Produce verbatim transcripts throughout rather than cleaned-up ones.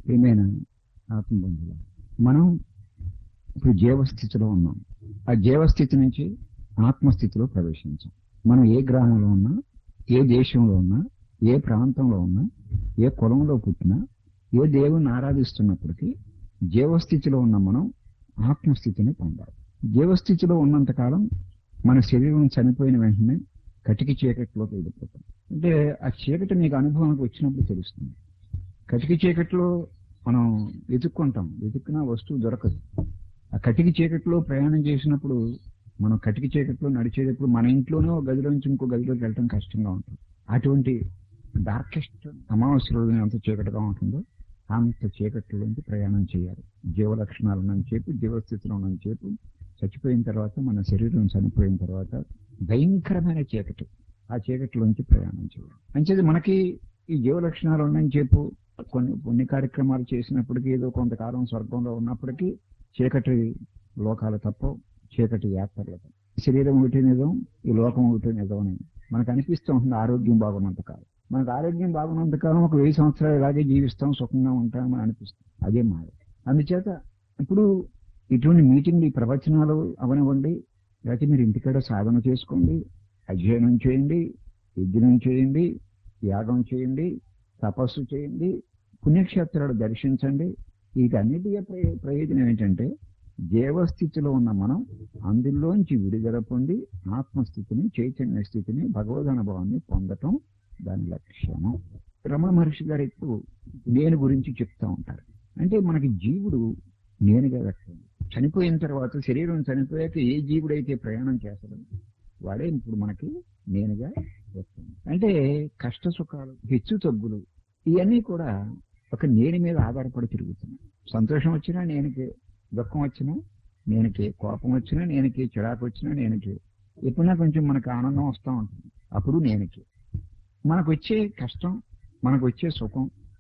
ఏమైనా ఆత్మబంధువులు మనం ఇప్పుడు జీవస్థితిలో ఉన్నాం. ఆ జీవస్థితి నుంచి ఆత్మస్థితిలో ప్రవేశించాం. మనం ఏ గ్రామంలో ఉన్నా, ఏ దేశంలో ఉన్నా, ఏ ప్రాంతంలో ఉన్నా, ఏ కులంలో పుట్టినా, ఏ దేవుణ్ణి ఆరాధిస్తున్నప్పటికీ జీవస్థితిలో ఉన్న మనం ఆత్మస్థితిని పొందాలి. జీవస్థితిలో ఉన్నంతకాలం మన శరీరం చనిపోయిన వెంటనే కటికి చీకటిలోకి వెళ్ళిపోతాం. అంటే ఆ చీకటి మీకు అనుభవానికి వచ్చినప్పుడు తెలుస్తుంది. కటికి చీకటిలో మనం వెతుక్కుంటాం, వెతుక్కున్న వస్తువు దొరకదు. ఆ కటికి చీకటిలో ప్రయాణం చేసినప్పుడు, మనం కటికి చీకటిలో నడిచేటప్పుడు మన ఇంట్లోనే ఒక గదిలో నుంచి ఇంకో గదిలోకి వెళ్ళడం కష్టంగా ఉంటుంది. అటువంటి డార్కెస్ట్ అమావాస్య రోజున ఎంత చీకటిగా ఉంటుందో అంత చీకటిలోంచి ప్రయాణం చేయాలి. జీవ లక్షణాలు ఉన్నంతసేపు, జీవస్థితిలో ఉన్నంతసేపు, చచ్చిపోయిన తర్వాత మన శరీరం చనిపోయిన తర్వాత భయంకరమైన చీకటి, ఆ చీకటిలోంచి ప్రయాణం చేయాలి. అంచేది మనకి ఈ జీవ లక్షణాలు ఉన్నంతసేపు కొన్ని పుణ్య కార్యక్రమాలు చేసినప్పటికీ, ఏదో కొంతకాలం స్వర్గంలో ఉన్నప్పటికీ చీకటి లోకాలు తప్ప, చీకటి యాత్రలు తప్ప. శరీరం ఒకటి నిజం, ఈ లోకం ఒకటి నిజం అని మనకు అనిపిస్తూ ఉంటుంది. ఆరోగ్యం బాగున్నంతకాలం, మనకు ఆరోగ్యం బాగున్నంతకాలం ఒక వెయ్యి సంవత్సరాలు ఇలాగే జీవిస్తాం, సుఖంగా ఉంటామని అనిపిస్తుంది. అదే మాట. అందుచేత ఇప్పుడు ఇటువంటి మీటింగ్లు, ఈ ప్రవచనాలు అవనివ్వండి, లేకపోతే మీరు ఇంటికాడ సాధన చేసుకోండి, అధ్యయనం చేయండి, యజ్ఞం చేయండి, యాగం చేయండి, తపస్సు చేయండి, పుణ్యక్షేత్రాలు దర్శించండి. వీటన్నిటి ప్రయోజనం ఏంటంటే జీవస్థితిలో ఉన్న మనం అందులోంచి విడుదల పొంది ఆత్మస్థితిని, చైతన్య స్థితిని, భగవద్ అనుభవాన్ని పొందటం దాని లక్ష్యము. రమణ మహర్షి గారు ఎక్కువ నేను గురించి చెప్తా ఉంటారు. అంటే మనకి జీవుడు నేనుగా వ్యక్తం. చనిపోయిన తర్వాత, శరీరం చనిపోయాక ఏ జీవుడైతే ప్రయాణం చేస్తాడో వాడే ఇప్పుడు మనకి నేనుగా వ్యక్తం. అంటే కష్ట సుఖాలు, హెచ్చు తగ్గులు, ఇవన్నీ కూడా ఒక నేను మీద ఆధారపడి తిరుగుతున్నాయి. సంతోషం వచ్చినా నేనుకే, దుఃఖం వచ్చినా నేనుకే, కోపం వచ్చినా నేనుకే, చిరాకు వచ్చినా నేనుకే, ఎప్పుడైనా కొంచెం మనకు ఆనందం వస్తూ ఉంటుంది, అప్పుడు నేనుకే. మనకు వచ్చే కష్టం, మనకు వచ్చే సుఖం,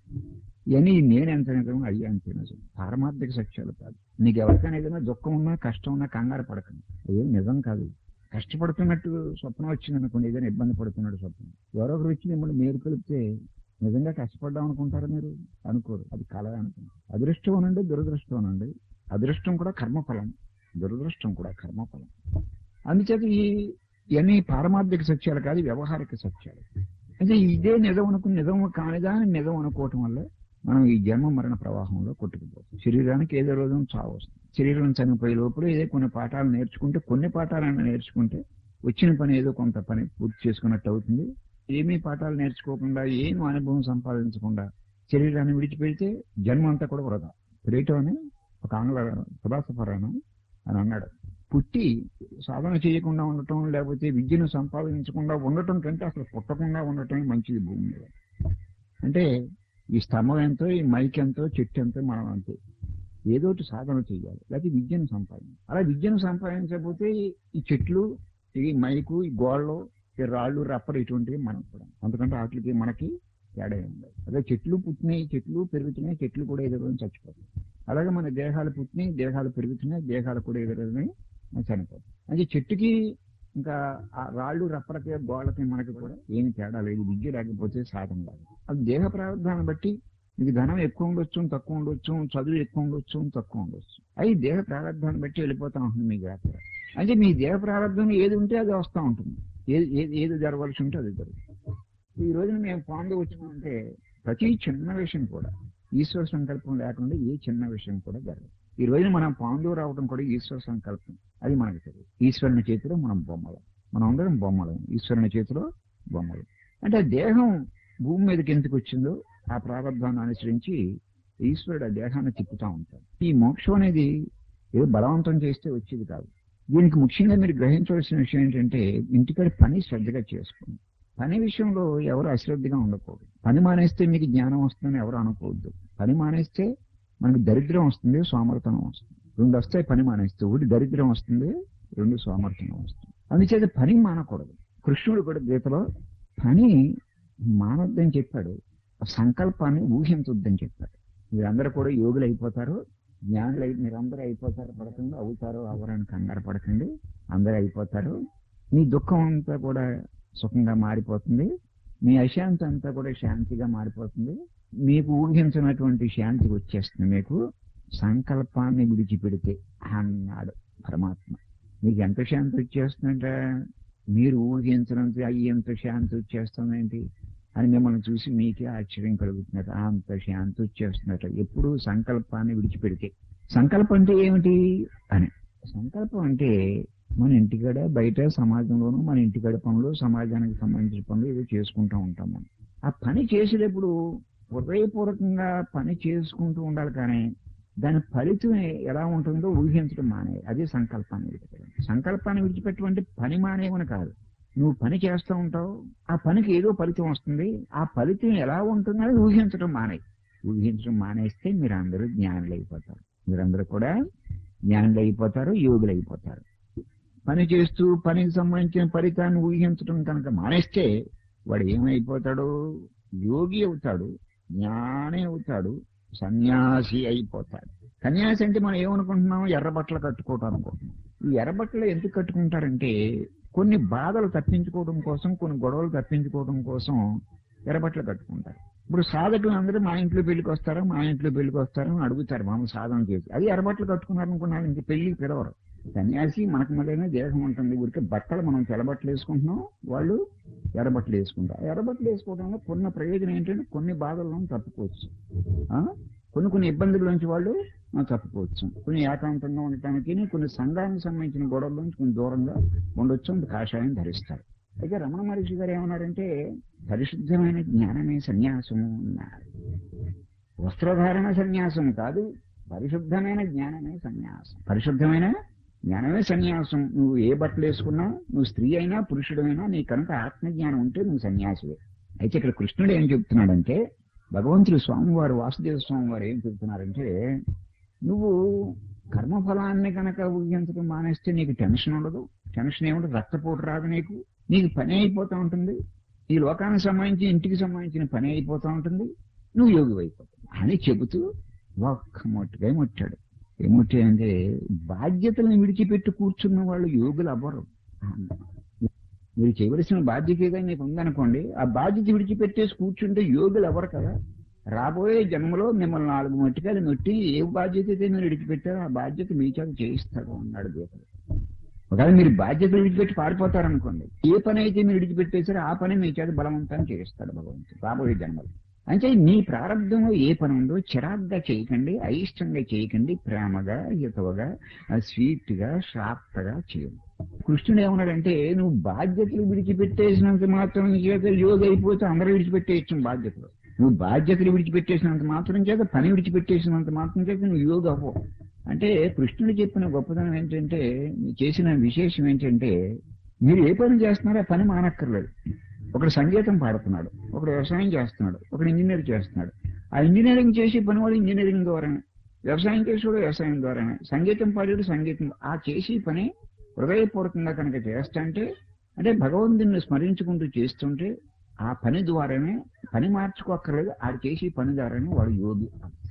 ఇవన్నీ నేను ఎంత నిజం, అయ్యా అంతే నిజం. పారమార్థిక సత్యాలు కాదు. నీకు ఎవరికైనా ఏదైనా దుఃఖం ఉన్నా, కష్టం ఉన్నా కంగారు పడకండి, ఏం నిజం కాదు. కష్టపడుతున్నట్టు స్వప్నం వచ్చింది అనుకోండి, ఏదైనా ఇబ్బంది పడుతున్నట్టు స్వప్నం, ఎవరొకరు వచ్చి మిమ్మల్ని మేలు కలిపితే నిజంగా కష్టపడ్డాం అనుకుంటారు మీరు? అనుకోరు, అది కళ అనుకుంటారు. అదృష్టం అనండి, దురదృష్టం అనండి. అదృష్టం కూడా కర్మఫలం, దురదృష్టం కూడా కర్మఫలం. అందుచేత ఈ ఇవన్నీ పారమార్థిక సత్యాలు కాదు, వ్యవహారిక సత్యాలు. అంటే ఇదే నిజం అనుకుని నిజం కానిదాన్ని నిజం అనుకోవటం వల్ల మనం ఈ జన్మ మరణ ప్రవాహంలో కొట్టుకుపోతాం. శరీరానికి ఏదో రోజు చావు వస్తుంది. శరీరం చనిపోయే లోపల ఏదో కొన్ని పాఠాలు నేర్చుకుంటే, కొన్ని పాఠాలైనా నేర్చుకుంటే వచ్చిన పని ఏదో కొంత పని పూర్తి చేసుకున్నట్టు అవుతుంది. ఏమీ పాఠాలు నేర్చుకోకుండా, ఏం అనుభవం సంపాదించకుండా శరీరాన్ని విడిచిపెడితే జన్మ అంతా కూడా వృధా. ప్లేటో అని ఒక ఆంగ్ల ఫిలాసఫర్ అని అని అన్నాడు, పుట్టి సాధన చేయకుండా ఉండటం, లేకపోతే విద్యను సంపాదించకుండా ఉండటం కంటే అసలు పుట్టకుండా ఉండటం మంచిది భూమి మీద. అంటే ఈ స్తంభం ఎంతో, ఈ మైక్ ఎంతో, చెట్టు ఎంతో, మనం అంతే. ఏదోటి సాధన చేయాలి, లేకపోతే విద్యను సంపాదించాలి. అలా విద్యను సంపాదించకపోతే ఈ చెట్లు, ఈ మైకు, ఈ గోళ్ళు, ఈ రాళ్ళు, రప్పలు, ఇటువంటివి మనం కూడా. అందుకంటే వాటికి మనకి తేడా ఉండదు. అదే చెట్లు పుట్టినాయి, చెట్లు పెరుగుతున్నాయి, చెట్లు కూడా ఎదురు చచ్చిపోతాయి. అలాగే మన దేహాలు పుట్టినాయి, దేహాలు పెరుగుతున్నాయి, దేహాలు కూడా ఎదురున్నాయి, చనిపోతాయి. అంటే చెట్టుకి ఇంకా ఆ రాళ్ళు, రప్పలకి, గోళ్ళకి మనకి కూడా ఏమి తేడా లేదు. విద్య లేకపోతే సాధన లేదు. అది దేహ ప్రారంభాన్ని బట్టి మీకు ధనం ఎక్కువ ఉండొచ్చు, తక్కువ ఉండొచ్చు, చదువు ఎక్కువ ఉండొచ్చు, తక్కువ ఉండొచ్చు. అవి దేహ ప్రారంభాన్ని బట్టి వెళ్ళిపోతా ఉంటుంది మీ యాత్ర. అంటే మీ దేహ ప్రారంభం ఏది ఉంటే అది వస్తూ ఉంటుంది, ఏది ఏది ఏది జరగాల్సి ఉంటే అది జరుగుతుంది. ఈ రోజున మేము పాండు వచ్చినామంటే ప్రతి చిన్న విషయం కూడా ఈశ్వర సంకల్పం లేకుండా ఏ చిన్న విషయం కూడా జరగదు. ఈ రోజున మనం పాండు రావడం కూడా ఈశ్వర సంకల్పం, అది మనకు తెలియదు. ఈశ్వరుని చేతిలో మనం బొమ్మలం, మనం అందరం బొమ్మలం, ఈశ్వరుని చేతిలో బొమ్మలు. అంటే దేహం భూమి మీదకి ఎందుకు వచ్చిందో ఆ ప్రారంభాన్ని అనుసరించి ఈశ్వరుడు ఆ దేహాన్ని తిప్పుతూ ఉంటాడు. ఈ మోక్షం అనేది ఏదో బలవంతం చేస్తే వచ్చేది కాదు. దీనికి ముఖ్యంగా మీరు గ్రహించవలసిన విషయం ఏంటంటే, ఇంటికాడ పని శ్రద్ధగా చేసుకోండి. పని విషయంలో ఎవరు అశ్రద్ధగా ఉండకూడదు. పని మానేస్తే మీకు జ్ఞానం వస్తుందని ఎవరు అనుకోవద్దు. పని మానేస్తే మనకి దరిద్రం వస్తుంది, సోమర్థనం వస్తుంది. రెండు వస్తాయి పని మానేస్తే, ఒకటి దరిద్రం వస్తుంది, రెండు సోమర్థనం వస్తుంది. అందుచేత పని మానకూడదు. కృష్ణుడు కూడా గీతలో పని మానొద్దని చెప్పాడు, సంకల్పాన్ని ఊహించొద్దని చెప్పాడు. మీరందరూ కూడా యోగులు అయిపోతారు, జ్ఞానులు అయి మీరందరూ అయిపోతారు, పడకండి, అవుతారు అవరానికి కంగారు పడకండి, అందరూ అయిపోతారు. మీ దుఃఖం అంతా కూడా సుఖంగా మారిపోతుంది, మీ అశాంతి అంతా కూడా శాంతిగా మారిపోతుంది. మీకు ఊహించినటువంటి శాంతి వచ్చేస్తుంది మీకు సంకల్పాన్ని విడిచిపెడితే అన్నాడు పరమాత్మ. మీకు ఎంత శాంతి వచ్చేస్తుందంటే మీరు ఊహించినంత అయ్యేంత శాంతి వచ్చేస్తుందేంటి అని మిమ్మల్ని చూసి మీకే ఆశ్చర్యం కలుగుతున్నట్టు అంత శాంతి వచ్చేస్తున్నట్టు ఎప్పుడు సంకల్పాన్ని విడిచిపెడితే. సంకల్పం అంటే ఏమిటి అని, సంకల్పం అంటే మన ఇంటికాడ బయట సమాజంలోనూ మన ఇంటికాడ పనులు సమాజానికి సంబంధించిన పనులు ఏదో చేసుకుంటూ ఉంటాం. మనం ఆ పని చేసేటప్పుడు హృదయపూర్వకంగా పని చేసుకుంటూ ఉండాలి, కానీ దాని ఫలితం ఎలా ఉంటుందో ఊహించడం మానే. అదే సంకల్పాన్ని విడిచిపెట్టడం. సంకల్పాన్ని విడిచిపెట్టమంటే పని మానేవని కాదు, నువ్వు పని చేస్తూ ఉంటావు, ఆ పనికి ఏదో ఫలితం వస్తుంది, ఆ ఫలితం ఎలా ఉంటుందో ఊహించడం మానే. ఊహించడం మానేస్తే మీరు అందరూ జ్ఞానులు అయిపోతారు. మీరందరూ కూడా జ్ఞానులు అయిపోతారు, యోగులు అయిపోతారు. పని చేస్తూ పనికి సంబంధించిన ఫలితాన్ని ఊహించడం కనుక మానేస్తే వాడు ఏమైపోతాడు? యోగి అవుతాడు, జ్ఞాని అవుతాడు, సన్యాసి అయిపోతాడు. సన్యాసి అంటే మనం ఏమనుకుంటున్నాం? ఎర్రబట్టలు కట్టుకోవటం అనుకుంటున్నాం. ఈ ఎర్రబట్టలు ఎందుకు కట్టుకుంటారంటే కొన్ని బాధలు తప్పించుకోవడం కోసం, కొన్ని గొడవలు తప్పించుకోవడం కోసం ఎర్రబట్టలు కట్టుకుంటారు. ఇప్పుడు సాధకులు అందరూ మా ఇంట్లో పెళ్లికి వస్తారా మా ఇంట్లో పెళ్లికి వస్తారా అని అడుగుతారు మామూలు సాధన చేసి. అది ఎర్రబట్టలు కట్టుకున్నారు అనుకున్నారు, ఇంక పెళ్లికి పిలవరు. సన్యాసి మనకు మళ్ళీ దేహం ఉంటుంది, ఊరికే బట్టలు మనం తెల్లబట్టలు వేసుకుంటున్నాం, వాళ్ళు ఎర్రబట్టలు వేసుకుంటారు. ఎర్రబట్టలు వేసుకోవడంలో కొన్ని ప్రయోజనం ఏంటంటే కొన్ని బాధల్లో తప్పుకోవచ్చు, కొన్ని కొన్ని ఇబ్బందుల నుంచి వాళ్ళు తప్పుకోవచ్చు, కొన్ని ఏకాంతంగా ఉండటానికి, కొన్ని సంఘానికి సంబంధించిన గొడవల నుంచి కొన్ని దూరంగా ఉండొచ్చు. అంత కాషాయం ధరిస్తారు. అయితే రమణ మహర్షి గారు ఏమన్నారంటే పరిశుద్ధమైన జ్ఞానమే సన్యాసము అన్నారు. వస్త్రధారణ సన్యాసం కాదు, పరిశుద్ధమైన జ్ఞానమే సన్యాసం. పరిశుద్ధమైన జ్ఞానమే సన్యాసం. నువ్వు ఏ బట్టలు వేసుకున్నా, నువ్వు స్త్రీ అయినా పురుషుడైనా, నీ కనుక ఆత్మజ్ఞానం ఉంటే నువ్వు సన్యాసివే. అయితే ఇక్కడ కృష్ణుడు ఏం చెప్తున్నాడంటే, భగవంతుడు స్వామివారు వాసుదేవ స్వామి వారు ఏం చెప్తున్నారంటే, నువ్వు కర్మఫలాన్ని కనుక ఊహించడం మానేస్తే నీకు టెన్షన్ ఉండదు. టెన్షన్ ఏముండదు, రక్తపోటు రాదు, నీకు నీకు పని అయిపోతూ ఉంటుంది, ఈ లోకానికి సంబంధించి ఇంటికి సంబంధించిన పని అయిపోతూ ఉంటుంది, నువ్వు యోగి అయిపోతావు అని చెబుతూ ఒక్క మొట్టుగా ముట్టాడు. ఏముట్టే అంటే బాధ్యతలను విడిచిపెట్టి కూర్చున్న వాళ్ళు యోగులు అవ్వరు. మీరు చేయవలసిన బాధ్యతగా నీకు ఉందనుకోండి, ఆ బాధ్యత విడిచిపెట్టేసి కూర్చుంటే యోగులు అవ్వరు కదా. రాబోయే జన్మలో మిమ్మల్ని నాలుగు మట్టికాయలు నొట్టి ఏ బాధ్యత అయితే మీరు విడిచిపెట్టారో ఆ బాధ్యత మీ చేత చేయిస్తాడు అన్నాడు గీతలు. ఒకవేళ మీరు బాధ్యతలు విడిచిపెట్టి పారిపోతారనుకోండి, ఏ పని అయితే మీరు విడిచిపెట్టేసారో ఆ పని మీ చేత బలవంతాన్ని చేయిస్తాడు భగవంతుడు రాబోయే జన్మలో. అంటే మీ ప్రారంభంలో ఏ పని ఉందో చిరాగ్గా చేయకండి, అయిష్టంగా చేయకండి, ప్రేమగా హితవుగా స్వీట్ గా షార్ప్గా చేయండి. కృష్ణుడు ఏమన్నాడంటే, నువ్వు బాధ్యతలు విడిచిపెట్టేసినంత మాత్రం చేత యోగి అయిపోతే అందరూ విడిచిపెట్టేయచ్చు బాధ్యతలు. నువ్వు బాధ్యతలు విడిచిపెట్టేసినంత మాత్రం చేత, పని విడిచిపెట్టేసినంత మాత్రం చేత నువ్వు యోగి అవ్వవు. అంటే కృష్ణుడు చెప్పిన గొప్పతనం ఏంటంటే, చేసిన విశేషం ఏంటంటే, మీరు ఏ పని చేస్తున్నారో ఆ పని మానక్కర్లేదు. ఒకడు సంగీతం పాడుతున్నాడు, ఒకడు వ్యవసాయం చేస్తున్నాడు, ఒకడు ఇంజనీర్ చేస్తున్నాడు. ఆ ఇంజనీరింగ్ చేసే పని వాడు ఇంజనీరింగ్ ద్వారానే, వ్యవసాయం చేసేవాడు వ్యవసాయం ద్వారానే, సంగీతం పాడేడు సంగీతం. ఆ చేసే పని హృదయపూర్వకంగా కనుక చేస్తుంటే, అంటే భగవంతుని స్మరించుకుంటూ చేస్తుంటే ఆ పని ద్వారానే, పని మార్చుకోక్కర్లేదు, ఆడు చేసే పని ద్వారానే వాడు యోగి.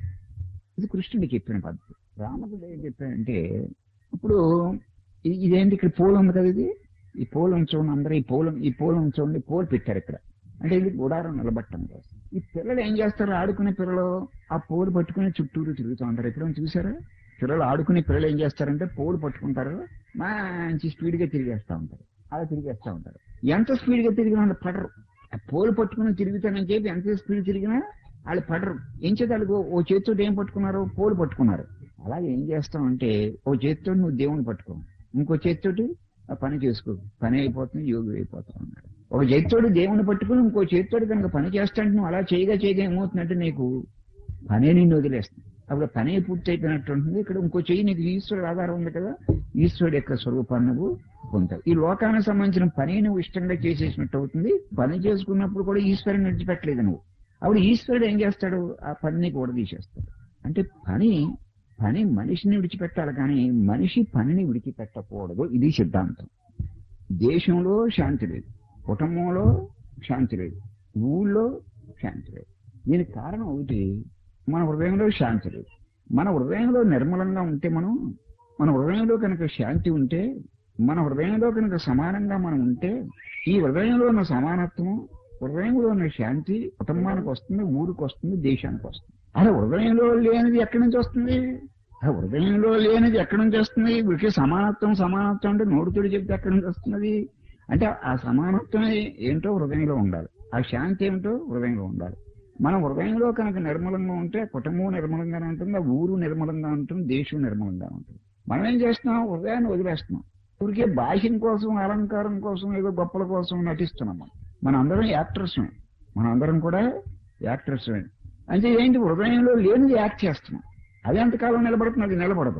ఇది కృష్ణుడు చెప్పిన పద్ధతి. రామకుడు ఏం చెప్పాడంటే, ఇప్పుడు ఇదేంటి ఇక్కడ పూలు ఉంది కదా, ఇది ఈ పూలు ఉంచండి, అందరూ ఈ పూలు ఈ పూలు ఉంచండి, పూలు పెట్టారు ఇక్కడ. అంటే ఇది గుడారం నిలబట్టం కోసం. ఈ పిల్లలు ఏం చేస్తారు? ఆడుకునే పిల్లలు ఆ పూలు పట్టుకుని చుట్టూరు తిరుగుతూ ఉంటారు. ఎప్పుడైనా చూసారా? పిల్లలు ఆడుకునే పిల్లలు ఏం చేస్తారంటే పూలు పట్టుకుంటారు, మంచి స్పీడ్ గా తిరిగేస్తూ ఉంటారు. అలా తిరిగేస్తూ ఉంటారు. ఎంత స్పీడ్ గా తిరిగినా వాళ్ళు పడరు. ఆ పూలు పట్టుకుని తిరుగుతానని చెప్పి ఎంత స్పీడ్ తిరిగినా వాళ్ళు పడరు. ఏం చేత వాళ్ళు ఓ చేతితో ఏం పట్టుకున్నారు? పూలు పట్టుకున్నారు. అలాగే ఏం చేస్తామంటే, ఓ చేతితో నువ్వు దేవుని పట్టుకో, ఇంకో చేతితోటి ఆ పని చేసుకో, పని అయిపోతుంది, యోగి అయిపోతావు అన్నాడు. ఒక చేతితోడు దేవుని పట్టుకుని ఇంకో చేతితోడు కనుక పని చేస్తాంటే నువ్వు అలా చేయగా చేయగా ఏమవుతుందంటే నీకు పనే నిన్ను వదిలేస్తుంది. అప్పుడు పనే పూర్తి అయిపోయినట్టు ఉంటుంది. ఇక్కడ ఇంకో చెయ్యి నీకు ఈశ్వరుడు ఆధారం ఉంది కదా, ఈశ్వరుడు యొక్క స్వరూపాన్ని నువ్వు పొందుతావు. ఈ లోకానికి సంబంధించిన పని నువ్వు ఇష్టంగా చేసేసినట్టు అవుతుంది. పని చేసుకున్నప్పుడు కూడా ఈశ్వరుని విడిచిపెట్టలేదు నువ్వు. అప్పుడు ఈశ్వరుడు ఏం చేస్తాడు? ఆ పనిని కూడా తీసేస్తాడు. అంటే పని పని మనిషిని విడిచిపెట్టాలి, కానీ మనిషి పనిని విడిచిపెట్టకూడదు. ఇది సిద్ధాంతం. దేశంలో శాంతి లేదు, కుటుంబంలో శాంతి లేదు, ఊళ్ళో శాంతి లేదు. దీనికి కారణం ఒకటి, మన హృదయంలో శాంతి లేదు. మన హృదయంలో నిర్మలంగా ఉంటే, మనం మన హృదయంలో కనుక శాంతి ఉంటే, మన హృదయంలో కనుక సమానంగా మనం ఉంటే, ఈ హృదయంలో ఉన్న సమానత్వం, హృదయంలో ఉన్న శాంతి కుటుంబానికి వస్తుంది, ఊరికి వస్తుంది, దేశానికి వస్తుంది. అలా హృదయంలో లేనిది ఎక్కడి నుంచి వస్తుంది? ఆ హృదయంలో లేనిది ఎక్కడి నుంచి వస్తుంది? వీరికి సమానత్వం సమానత్వం అంటే నోడుతుడి చెప్తే ఎక్కడి నుంచి వస్తున్నది? అంటే ఆ సమానత్వం ఏంటో హృదయంలో ఉండాలి, ఆ శాంతి ఏమిటో హృదయంలో ఉండాలి. మనం హృదయంలో కనుక నిర్మలంగా ఉంటే కుటుంబం నిర్మలంగానే ఉంటుంది, ఆ ఊరు నిర్మలంగా ఉంటుంది, దేశం నిర్మలంగా ఉంటుంది. మనం ఏం చేస్తున్నాం? హృదయాన్ని వదిలేస్తున్నాం. ఊరికే భాష్యం కోసం, అలంకారం కోసం, ఏదో గొప్పల కోసం నటిస్తున్నాం. మన అందరం యాక్టర్స్, మన అందరం కూడా యాక్టర్స్. అంటే ఏంటి? హృదయంలో లేనిది యాక్ట్ చేస్తున్నాం. అది ఎంతకాలం నిలబడుతుంది? అది నిలబడదు.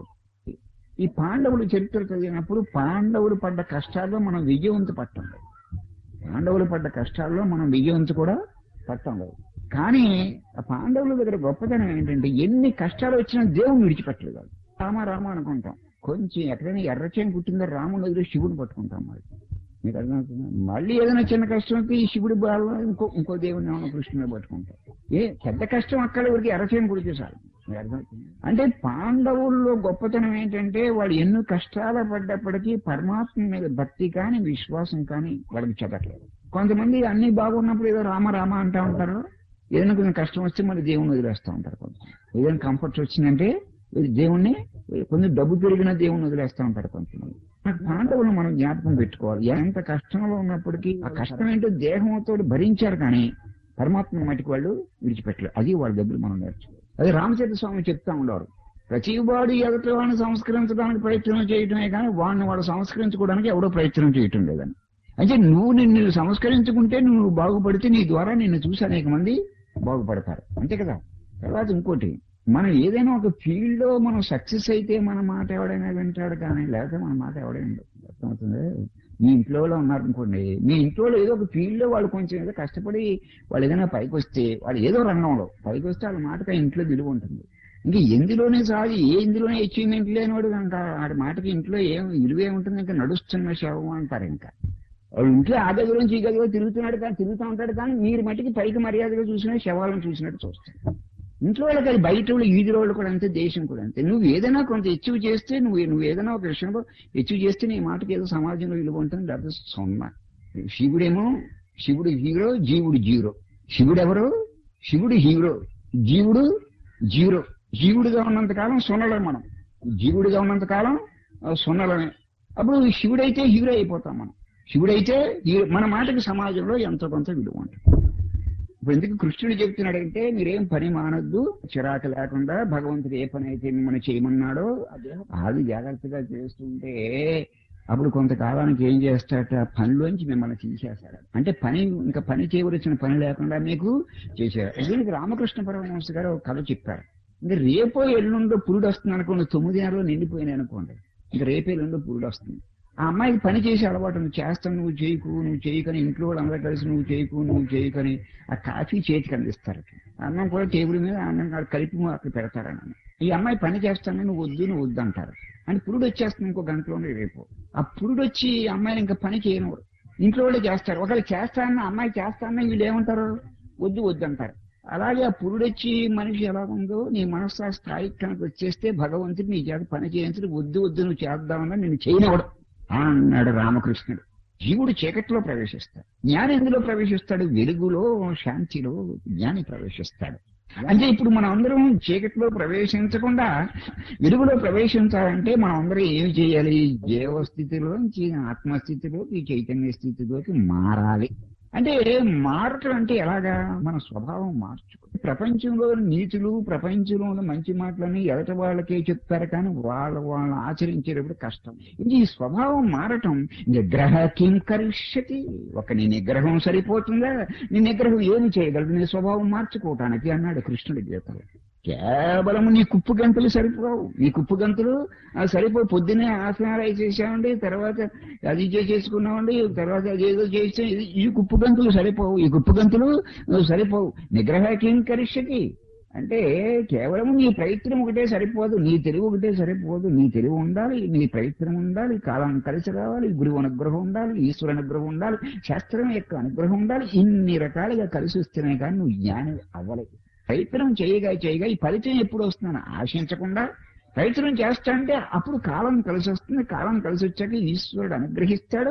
ఈ పాండవులు చరిత్ర చదివినప్పుడు పాండవులు పడ్డ కష్టాల్లో మనం విజయవంతు పట్టం లేదు. పాండవులు పడ్డ కష్టాల్లో మనం విజయవంతు కూడా పట్టం లేదు. కానీ ఆ పాండవుల దగ్గర గొప్పతనం ఏంటంటే ఎన్ని కష్టాలు వచ్చినా దేవుని విడిచిపెట్టలేదు. రామ రామ అనుకుంటాం, కొంచెం ఎక్కడైనా ఎర్రచేని పుట్టిందో రాముని దగ్గర శివుని పట్టుకుంటాం. మరి మీకు అర్థమవుతుంది? మళ్ళీ ఏదైనా చిన్న కష్టం అయితే ఈ శివుడి బాల ఇంకో ఇంకో దేవుని ఏమైనా కృష్ణుని పట్టుకుంటాం. ఏ పెద్ద కష్టం అక్కడ వరకు ఎర్రచేని పుడితే చాలు. మీకు అర్థమవుతుంది? అంటే పాండవుల్లో గొప్పతనం ఏంటంటే వాళ్ళు ఎన్నో కష్టాలు పడ్డప్పటికీ పరమాత్మ మీద భక్తి కానీ విశ్వాసం కానీ వాళ్ళకి చెదట్లేదు. కొంతమంది అన్ని బాగున్నప్పుడు ఏదో రామ రామ అంటా ఉంటారు, ఏదైనా కొంచెం కష్టం వస్తే మళ్ళీ దేవుని వదిలేస్తూ ఉంటారు. కొంచెం ఏదైనా కంఫర్ట్స్ వచ్చిందంటే దేవుణ్ణి, కొంచెం డబ్బు పెరిగిన దేవుణ్ణి వదిలేస్తూ ఉంటారు కొంతమంది. పాండవులు మనం జ్ఞాపకం పెట్టుకోవాలి. ఎంత కష్టంలో ఉన్నప్పటికీ ఆ కష్టం ఏంటో దేహంతో భరించారు, కానీ పరమాత్మ మటుకు వాళ్ళు విడిచిపెట్టలేదు. అది వాళ్ళ దగ్గర మనం నేర్చుకోవాలి. అది రామచంద్ర స్వామి చెప్తా ఉండేవారు, ప్రతి వాడు ఎదుటి వాడిని సంస్కరించడానికి ప్రయత్నం చేయటమే కానీ వాడిని వాడు సంస్కరించుకోవడానికి ఎవడో ప్రయత్నం చేయటం లేదని. అంటే నువ్వు నిన్ను సంస్కరించుకుంటే నువ్వు బాగుపడితే నీ ద్వారా నిన్ను చూసి అనేక మంది బాగుపడతారు. అంతే కదా. తర్వాత ఇంకోటి, మనం ఏదైనా ఒక ఫీల్డ్ లో మనం సక్సెస్ అయితే మన మాట ఎవడైనా వింటాడు, కానీ లేకపోతే మన మాట ఎవడైనా అర్థమవుతుంది. మీ ఇంట్లో ఉన్నారనుకోండి, మీ ఇంట్లో ఏదో ఒక ఫీల్డ్ లో వాళ్ళు కొంచెం ఏదో కష్టపడి వాళ్ళు ఏదైనా పైకి వస్తే, వాళ్ళు ఏదో రంగంలో పైకి వస్తే వాళ్ళ మాటకి ఇంట్లో విలువ ఉంటుంది. ఇంకా ఎందులోనే సాగి ఏ ఇందులోనే అచీవ్మెంట్ లేనివాడు ఇంకా వాడి మాటకి ఇంట్లో ఏం విలువే ఉంటుంది. ఇంకా నడుస్తున్న శవం అంటారు. ఇంకా వాడు ఇంట్లో ఆ గది నుంచి ఈ గదిలో తిరుగుతున్నాడు కానీ తిరుగుతూ ఉంటాడు, కానీ మీరు మట్టికి పైకి మర్యాదగా చూసినా శవాలను చూసినట్టు చూస్తారు. ఇంట్లో వాళ్ళకి అది బయట వాళ్ళు ఈది వాళ్ళు కూడా అంతే, దేశం కూడా అంతే. నువ్వు ఏదైనా కొంత అచీవ్ చేస్తే, నువ్వు నువ్వు ఏదైనా ఒక విషయంలో అచీవ్ చేస్తే నీ మాటకి ఏదో సమాజంలో విలువ ఉంటుంది, లేకపోతే సొన్న. శివుడేమో శివుడు హీరో, జీవుడు జీరో. శివుడు ఎవరు? శివుడు హీరో, జీవుడు జీరో. జీవుడిగా ఉన్నంతకాలం సొన్నలే మనం, జీవుడిగా ఉన్నంతకాలం సొన్నలమే. అప్పుడు శివుడైతే హీరో అయిపోతాం మనం. శివుడైతే మన మాటకి సమాజంలో ఎంతో కొంత విలువ ఉంటుంది. ఇప్పుడు ఎందుకు కృష్ణుడు చెప్తున్నాడంటే, మీరేం పని మానొద్దు, చిరాకు లేకుండా భగవంతుడు ఏ పని అయితే మిమ్మల్ని చేయమన్నాడో అది జాగ్రత్తగా చేస్తుంటే అప్పుడు కొంతకాలానికి ఏం చేస్తాడట, పనిలోంచి మిమ్మల్ని తీసేస్తాడు. అంటే పని ఇంకా పని చేయవలసిన పని లేకుండా మీకు చేశారు. దీనికి రామకృష్ణ పరమహంస గారు ఒక కథ చెప్పారు. ఇంకా రేపో ఎల్లుండో పురుడు వస్తుంది అనుకోండి, తొమ్మిది నెలలు నిండిపోయినాయి అనుకోండి, ఇంకా రేపో ఎల్లుండో పురుడు వస్తుంది. ఆ అమ్మాయికి పని చేసే అలవాటు, నువ్వు చేస్తాను నువ్వు చేయకు నువ్వు చేయకని, ఇంట్లో వాళ్ళు అందరూ కలిసి నువ్వు చేయకు నువ్వు చేయకని ఆ కాఫీ చేతికి అందిస్తారు. అన్నం కూడా టేబుల్ మీద అన్నం కలిపి అక్కడ పెడతారని. ఈ అమ్మాయి పని చేస్తాను నువ్వు వద్దు నువ్వు వద్దు అంటారు. అని పురుడు వచ్చేస్తుంది ఇంకో గంటలోనే రేపు. ఆ పురుడు వచ్చి అమ్మాయిని ఇంకా పని చేయనివ్వరు, ఇంట్లో వాళ్ళే చేస్తారు. ఒకవేళ చేస్తానన్న అమ్మాయి చేస్తానన్న వీళ్ళు ఏమంటారు, వద్దు వద్దు అంటారు. అలాగే ఆ పురుడొచ్చి మనిషి ఎలా ఉందో నీ మనస్సు ఆ స్థాయికి కనుక వచ్చేస్తే భగవంతుడు నీ చేత పని చేయించడు, వద్దు వద్దు నువ్వు చేద్దామన్నా నేను చేయనివ్వడు అన్నాడు రామకృష్ణుడు. జీవుడు చీకట్లో ప్రవేశిస్తాడు, జ్ఞాని ఎందులో ప్రవేశిస్తాడు? వెలుగులో శాంతిలో జ్ఞాని ప్రవేశిస్తాడు. అంటే ఇప్పుడు మనం అందరం చీకట్లో ప్రవేశించకుండా వెలుగులో ప్రవేశించాలంటే మనం అందరం ఏమి చేయాలి? జీవస్థితిలోంచి ఆత్మస్థితిలోకి చైతన్య స్థితిలోకి మారాలి. అంటే మారటం అంటే ఎలాగా? మన స్వభావం మార్చుకో. ప్రపంచంలో నీతులు, ప్రపంచంలో మంచి మాటలని ఎదట వాళ్ళకే చెప్తారు, కానీ వాళ్ళ వాళ్ళు ఆచరించేటప్పుడు కష్టం. ఇది ఈ స్వభావం మారటం. నిగ్రహ కిం కరిష్యతి, ఒక నీ నిగ్రహం సరిపోతుందా? నీ నిగ్రహం ఏమి చేయగలదు నీ స్వభావం మార్చుకోవటానికి అన్నాడు కృష్ణుడి గీతలో. కేవలం నీ కుప్పు గంతులు సరిపోవు, నీ కుప్పు గంతులు సరిపోవు. పొద్దున్నే ఆసనాలు అవి చేసామండి, తర్వాత అది చేసుకున్నామండి, తర్వాత అదేదో చేస్తే ఈ కుప్పు గంతులు సరిపోవు, ఈ కుప్పు గంతులు సరిపోవు. నిగ్రహ కిం కరిష్యతి అంటే కేవలం నీ ప్రయత్నం ఒకటే సరిపోదు, నీ తెలివి ఒకటే సరిపోదు. నీ తెలివి ఉండాలి, నీ ప్రయత్నం ఉండాలి, కాలం కలిసి రావాలి, గురువు అనుగ్రహం ఉండాలి, ఈశ్వర అనుగ్రహం ఉండాలి, శాస్త్రం యొక్క అనుగ్రహం ఉండాలి. ఇన్ని రకాలుగా కలిసి వస్తేనే కానీ నువ్వు జ్ఞాని అవ్వలేదు. ప్రయత్నం చేయగా చేయగా ఈ ఫలితం ఎప్పుడు వస్తుందని ఆశించకుండా ప్రయత్నం చేస్తా అంటే అప్పుడు కాలం కలిసి వస్తుంది. కాలం కలిసి వచ్చాక ఈశ్వరుడు అనుగ్రహిస్తాడు,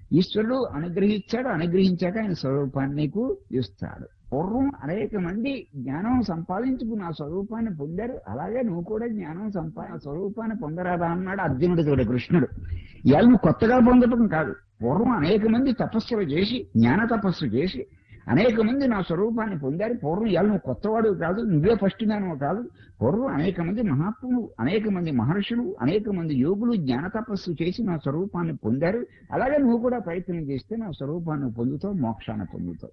ఈశ్వరుడు అనుగ్రహించాడు, అనుగ్రహించాక ఆయన స్వరూపాన్ని నీకు ఇస్తాడు. పూర్వం అనేక మంది జ్ఞానం సంపాదించుకుని ఆ స్వరూపాన్ని పొందారు, అలాగే నువ్వు కూడా జ్ఞానం సంపా ఆ స్వరూపాన్ని పొందరాదా అన్నాడు అర్జునుడితో కృష్ణుడు. ఇవాళ నువ్వు కొత్తగా పొందడం కాదు, పూర్వం అనేక మంది తపస్సులు చేసి జ్ఞాన తపస్సు చేసి అనేక మంది నా స్వరూపాన్ని పొందారు. పూర్వం ఇవాళ నువ్వు కొత్తవాడు కాదు, నువ్వే ఫస్ట్ జ్ఞానం కాదు. పూర్వం అనేక మంది మహాత్ములు, అనేక మంది మహర్షులు, అనేక మంది యోగులు జ్ఞాన తపస్సు చేసి నా స్వరూపాన్ని పొందారు. అలాగే నువ్వు కూడా ప్రయత్నం చేస్తే నా స్వరూపాన్ని పొందుతావు, మోక్షాన్ని పొందుతావు.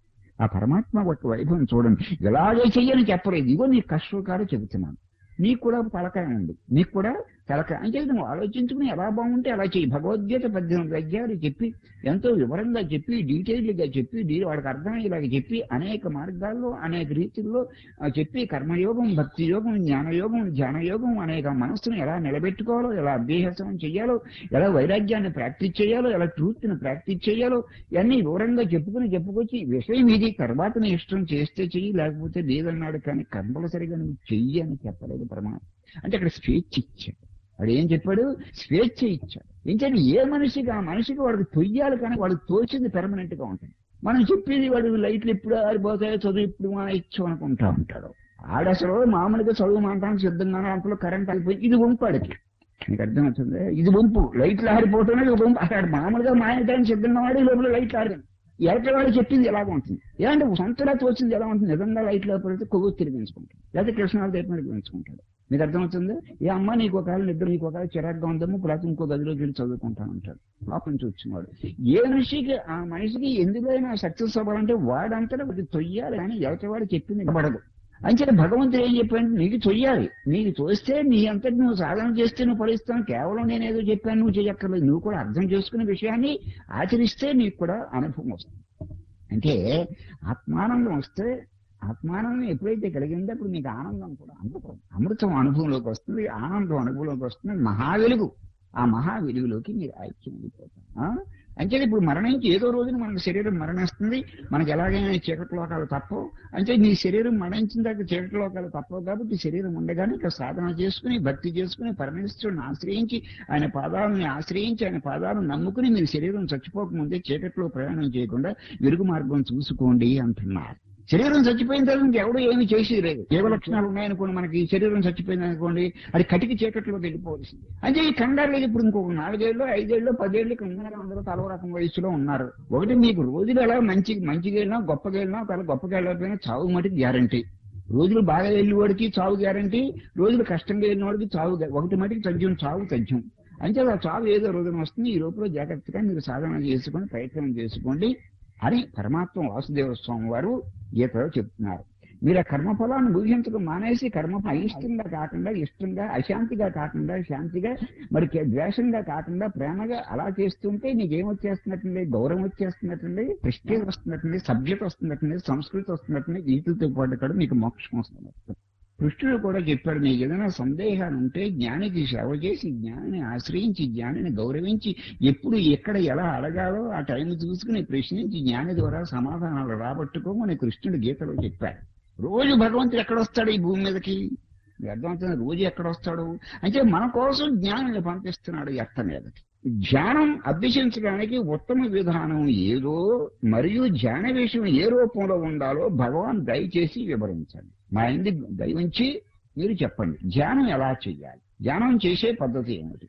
ఆ పరమాత్మ ఒక వైభవం చూడండి. ఇలాగే చెయ్యని చెప్పలేదు, ఇగో నీ కష్టకాలు చెబుతున్నాను. నీకు కూడా తలకాయ ఉంది, నీకు కూడా తలకాయ అంటే నువ్వు ఆలోచించుకుని ఎలా బాగుంటే అలా చెయ్యి. భగవద్గీత పద్దెనిమిది అధ్యాయాలు చెప్పి ఎంతో వివరంగా చెప్పి డీటెయిల్గా చెప్పి దీని వాడికి అర్థమయ్యేలాగా చెప్పి అనేక మార్గాల్లో అనేక రీతుల్లో చెప్పి కర్మయోగం, భక్తి యోగం, జ్ఞానయోగం, ధ్యానయోగం అనేక మనస్సును ఎలా నిలబెట్టుకోవాలో, ఎలా అభ్యాసం చేయాలో, ఎలా వైరాగ్యాన్ని ప్రాక్టీస్ చేయాలో, ఎలా ట్రూత్ని ప్రాక్టీస్ చేయాలో ఇవన్నీ వివరంగా చెప్పుకుని చెప్పుకొచ్చి విషయం ఇది తర్వాత నీ ఇష్టం చేస్తే చెయ్యి లేకపోతే లేదన్నాడు. కానీ కంపల్సరిగా నువ్వు చెయ్యి అని చెప్పలేదు పరమాత్మ. అంటే అక్కడ స్వేచ్ఛ ఇచ్చాడు. వాడు ఏం చెప్పాడు? స్వేచ్ఛ ఇచ్చాడు. ఏంటంటే ఏ మనిషికి ఆ మనిషికి వాడికి తొయ్యాలి, కానీ వాడికి తోచింది పెర్మనెంట్ గా ఉంటుంది. మనం చెప్పేది వాడు లైట్లు ఎప్పుడు ఆరిపోతాయో చదువు ఇప్పుడు మా ఇచ్చాం అనుకుంటా ఉంటాడు. ఆడ అసలు మామూలుగా చదువు మానడానికి సిద్ధంగానే అంతలో కరెంట్ ఆగిపోయి ఇది వంపాడికి. నీకు అర్థం అవుతుంది? ఇది వంపు, లైట్లు ఆరిపోవటం అనేది వంపు. అక్కడ మామూలుగా మాయటానికి సిద్ధంగా వాడి లోపల లైట్లు ఆడదు. ఎలక్ట్రి వాళ్ళు చెప్పింది ఎలాగ ఉంటుంది, ఏదంటే సొంతలా తోచింది ఎలా ఉంటుంది. నిజంగా లైట్ లోపలితే కొవ్వు తిరిగించుకుంటాడు, లేకపోతే కృష్ణాలు దగ్గర పెంచుకుంటాడు. మీకు అర్థమవుతుంది? ఏ అమ్మ నీకు ఒకవేళ నిద్ర నీకు ఒకవేళ చిరాగ్గా ఉందేమో లేకపోతే ఇంకో గదిలోకి వెళ్ళి చదువుకుంటానంటాడు లోపల నుంచి వచ్చినవాడు. ఏ మనిషికి ఆ మనిషికి ఎందుకైనా సక్సెస్ అవ్వాలంటే వాడంతా వాడికి తొయ్యాలి, కానీ ఎవరి వాడు చెప్పింది పడదు. అంచేత భగవంతుడు ఏం చెప్పాడు? నీకు తొయ్యాలి, నీకు తోస్తే నీ అంతటి నువ్వు సాధన చేస్తే నువ్వు ఫలిస్తాను. కేవలం నేనేదో చెప్పాను నువ్వు చేయక్కర్లేదు, నువ్వు కూడా అర్థం చేసుకునే విషయాన్ని ఆచరిస్తే నీకు కూడా అనుభవం వస్తుంది. అంటే ఆత్మానందం వస్తే, ఆత్మానందం ఎప్పుడైతే కలిగిందో అప్పుడు నీకు ఆనందం కూడా అమృతం అమృతం అనుభవంలోకి వస్తుంది, ఆనందం అనుభవంలోకి వస్తుంది, మహా వెలుగు. ఆ మహా వెలుగులోకి మీరు ఐక్యం అయిపోతారు. అంటే ఇప్పుడు మరణించి ఏదో రోజున మనకు శరీరం మరణిస్తుంది. మనకి ఎలాగైనా చీకటి లోకాలు తప్పవు. అంటే నీ శరీరం మరణించిన దాకా చీకటి లోకాలు తప్పవు. కాబట్టి శరీరం ఉండగానే ఇక్కడ సాధన చేసుకుని భక్తి చేసుకుని పరమేశ్వరుని ఆశ్రయించి ఆయన పాదాలను ఆశ్రయించి ఆయన పాదాలను నమ్ముకుని మీరు శరీరం చచ్చిపోకముందే చీకట్లో ప్రయాణం చేయకుండా వెలుగు మార్గం చూసుకోండి అంటున్నారు. శరీరం చచ్చిపోయిన తర్వాత ఇంకెవడో ఏమి చేసి లేదు. ఏవో లక్షణాలు ఉన్నాయనుకోండి, మనకి శరీరం చచ్చిపోయింది అనుకోండి, అది కటికి చీకట్లో వెళ్ళిపోవలసింది. అంటే ఈ కంగారు ఇప్పుడు ఇంకొక నాలుగేళ్ళు ఐదేళ్ళు పదేళ్ళు ఇక్కడ ఉన్నారు, అందరూ తలో రకం వయసులో ఉన్నారు. ఒకటి మీకు రోజులు ఎలా మంచి మంచిగా వెళ్ళినా గొప్పగా వెళ్ళినా ఒకవేళ గొప్పగా వెళ్ళకపోయినా చావు మటుకు గ్యారంటీ. రోజులు బాగా వెళ్ళి వాడికి చావు గ్యారంటీ, రోజులు కష్టంగా వెళ్ళిన వాడికి చావు. ఒకటి మటుకు తథ్యం, చావు తథ్యం. అంటే ఆ చావు ఏదో రోజున వస్తుంది. ఈ లోపల జాగ్రత్తగా మీరు సాధన చేసుకొని ప్రయత్నం చేసుకోండి అని పరమాత్మ వాసుదేవ స్వామి వారు గీతలో చెప్తున్నారు. మీరు ఆ కర్మఫలాన్ని ఊహించడం మానేసి కర్మఫలం అయిష్టంగా కాకుండా ఇష్టంగా, అశాంతిగా కాకుండా శాంతిగా, మరి ద్వేషంగా కాకుండా ప్రేమగా అలా చేస్తుంటే నీకేమొచ్చేస్తున్నట్టుండి? గౌరవం వచ్చేస్తున్నట్టుండి, ప్రెస్టేజ్ వస్తున్నట్టుండి, సబ్జెక్ట్ వస్తున్నట్టుండి, సంస్కృతి వస్తున్నట్టుండి, వీటితో పాటు కూడా మీకు మోక్షం వస్తున్నట్టు. కృష్ణుడు కూడా చెప్పాడు, నీకు ఏదైనా సందేహాలు ఉంటే జ్ఞానికి సేవ చేసి జ్ఞానిని ఆశ్రయించి జ్ఞానిని గౌరవించి ఎప్పుడు ఎక్కడ ఎలా అడగాలో ఆ టైం చూసుకుని ప్రశ్నించి జ్ఞాని ద్వారా సమాధానాలు రాబట్టుకోమని కృష్ణుడు గీతలో చెప్పాడు. రోజు భగవంతుడు ఎక్కడొస్తాడు ఈ భూమి మీదకి? అర్థమవుతుంది? రోజు ఎక్కడొస్తాడు అంటే మన కోసం జ్ఞానాన్ని పంపిస్తున్నాడు ఎట్ట మీదకి. ధ్యానం అభ్యసించడానికి ఉత్తమ విధానం ఏదో మరియు ధ్యాన విషయం ఏ రూపంలో ఉండాలో భగవాన్ దయచేసి వివరించండి. మా ఇంటి దయవుంచి మీరు చెప్పండి, ధ్యానం ఎలా చెయ్యాలి, ధ్యానం చేసే పద్ధతి ఏమిటి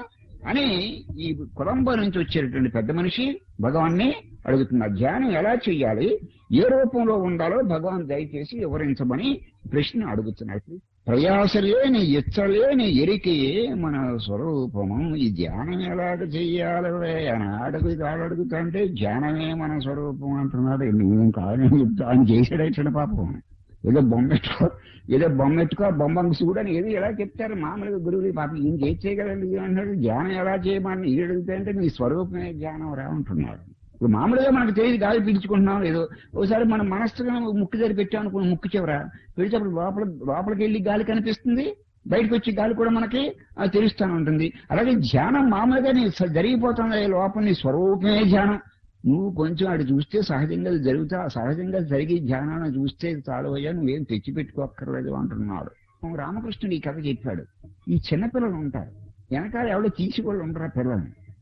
అని ఈ కొలంబో నుంచి వచ్చేటువంటి పెద్ద మనిషి భగవాన్ని అడుగుతున్నారు. ధ్యానం ఎలా చెయ్యాలి, ఏ రూపంలో ఉండాలో భగవాన్ దయచేసి వివరించమని ప్రశ్న అడుగుతున్నట్టు. ప్రయాసలేని ఎచ్చలేని ఎరికయే మన స్వరూపము. ఈ ధ్యానం ఎలాగ చెయ్యాలి అని అడుగు అడుగుతుంటే ధ్యానమే మన స్వరూపం అంటున్నాడు. నేను కాదు ఆయన చేసాడు పాపం. ఏదో బొమ్మెట్టుకో ఏదో బొమ్మెట్టుకో బొమ్మంగుసు కూడా ఏదో ఎలా చెప్తారు మామూలుగా గురువులు. పాపం ఏం చేయగలండి అన్నాడు. ధ్యానం ఎలా చేయమని ఇది అడుగుతాయంటే నీ స్వరూపమే ధ్యానం రా అంటున్నాడు. ఇప్పుడు మామూలుగా మనకు తెలియదు, గాలి పీల్చుకుంటున్నాం ఏదో. ఒకసారి మనం మనస్సుగా ముక్కు దగ్గర పెట్టాం అనుకున్న ముక్కు చివర పెడితేప్పుడు లోపల లోపలికి వెళ్ళి గాలి కనిపిస్తుంది, బయటకు వచ్చి గాలి కూడా మనకి తెలుస్తూనే ఉంటుంది. అలాగే ధ్యానం మామూలుగా నీ జరిగిపోతుంది లోపల, నీ స్వరూపమే ధ్యానం. నువ్వు కొంచెం అటు చూస్తే సహజంగా జరుగుతా సహజంగా జరిగి ధ్యానాన్ని చూస్తే చాలు అయ్యా, నువ్వేం తెచ్చిపెట్టుకోక్కర్లేదు అంటున్నాడు. రామకృష్ణుడు ఈ కథ చెప్పాడు. ఈ చిన్నపిల్లలు ఉంటారు, వెనకాల ఎవడో తీసి వాళ్ళు ఉంటారు పిల్లల్ని.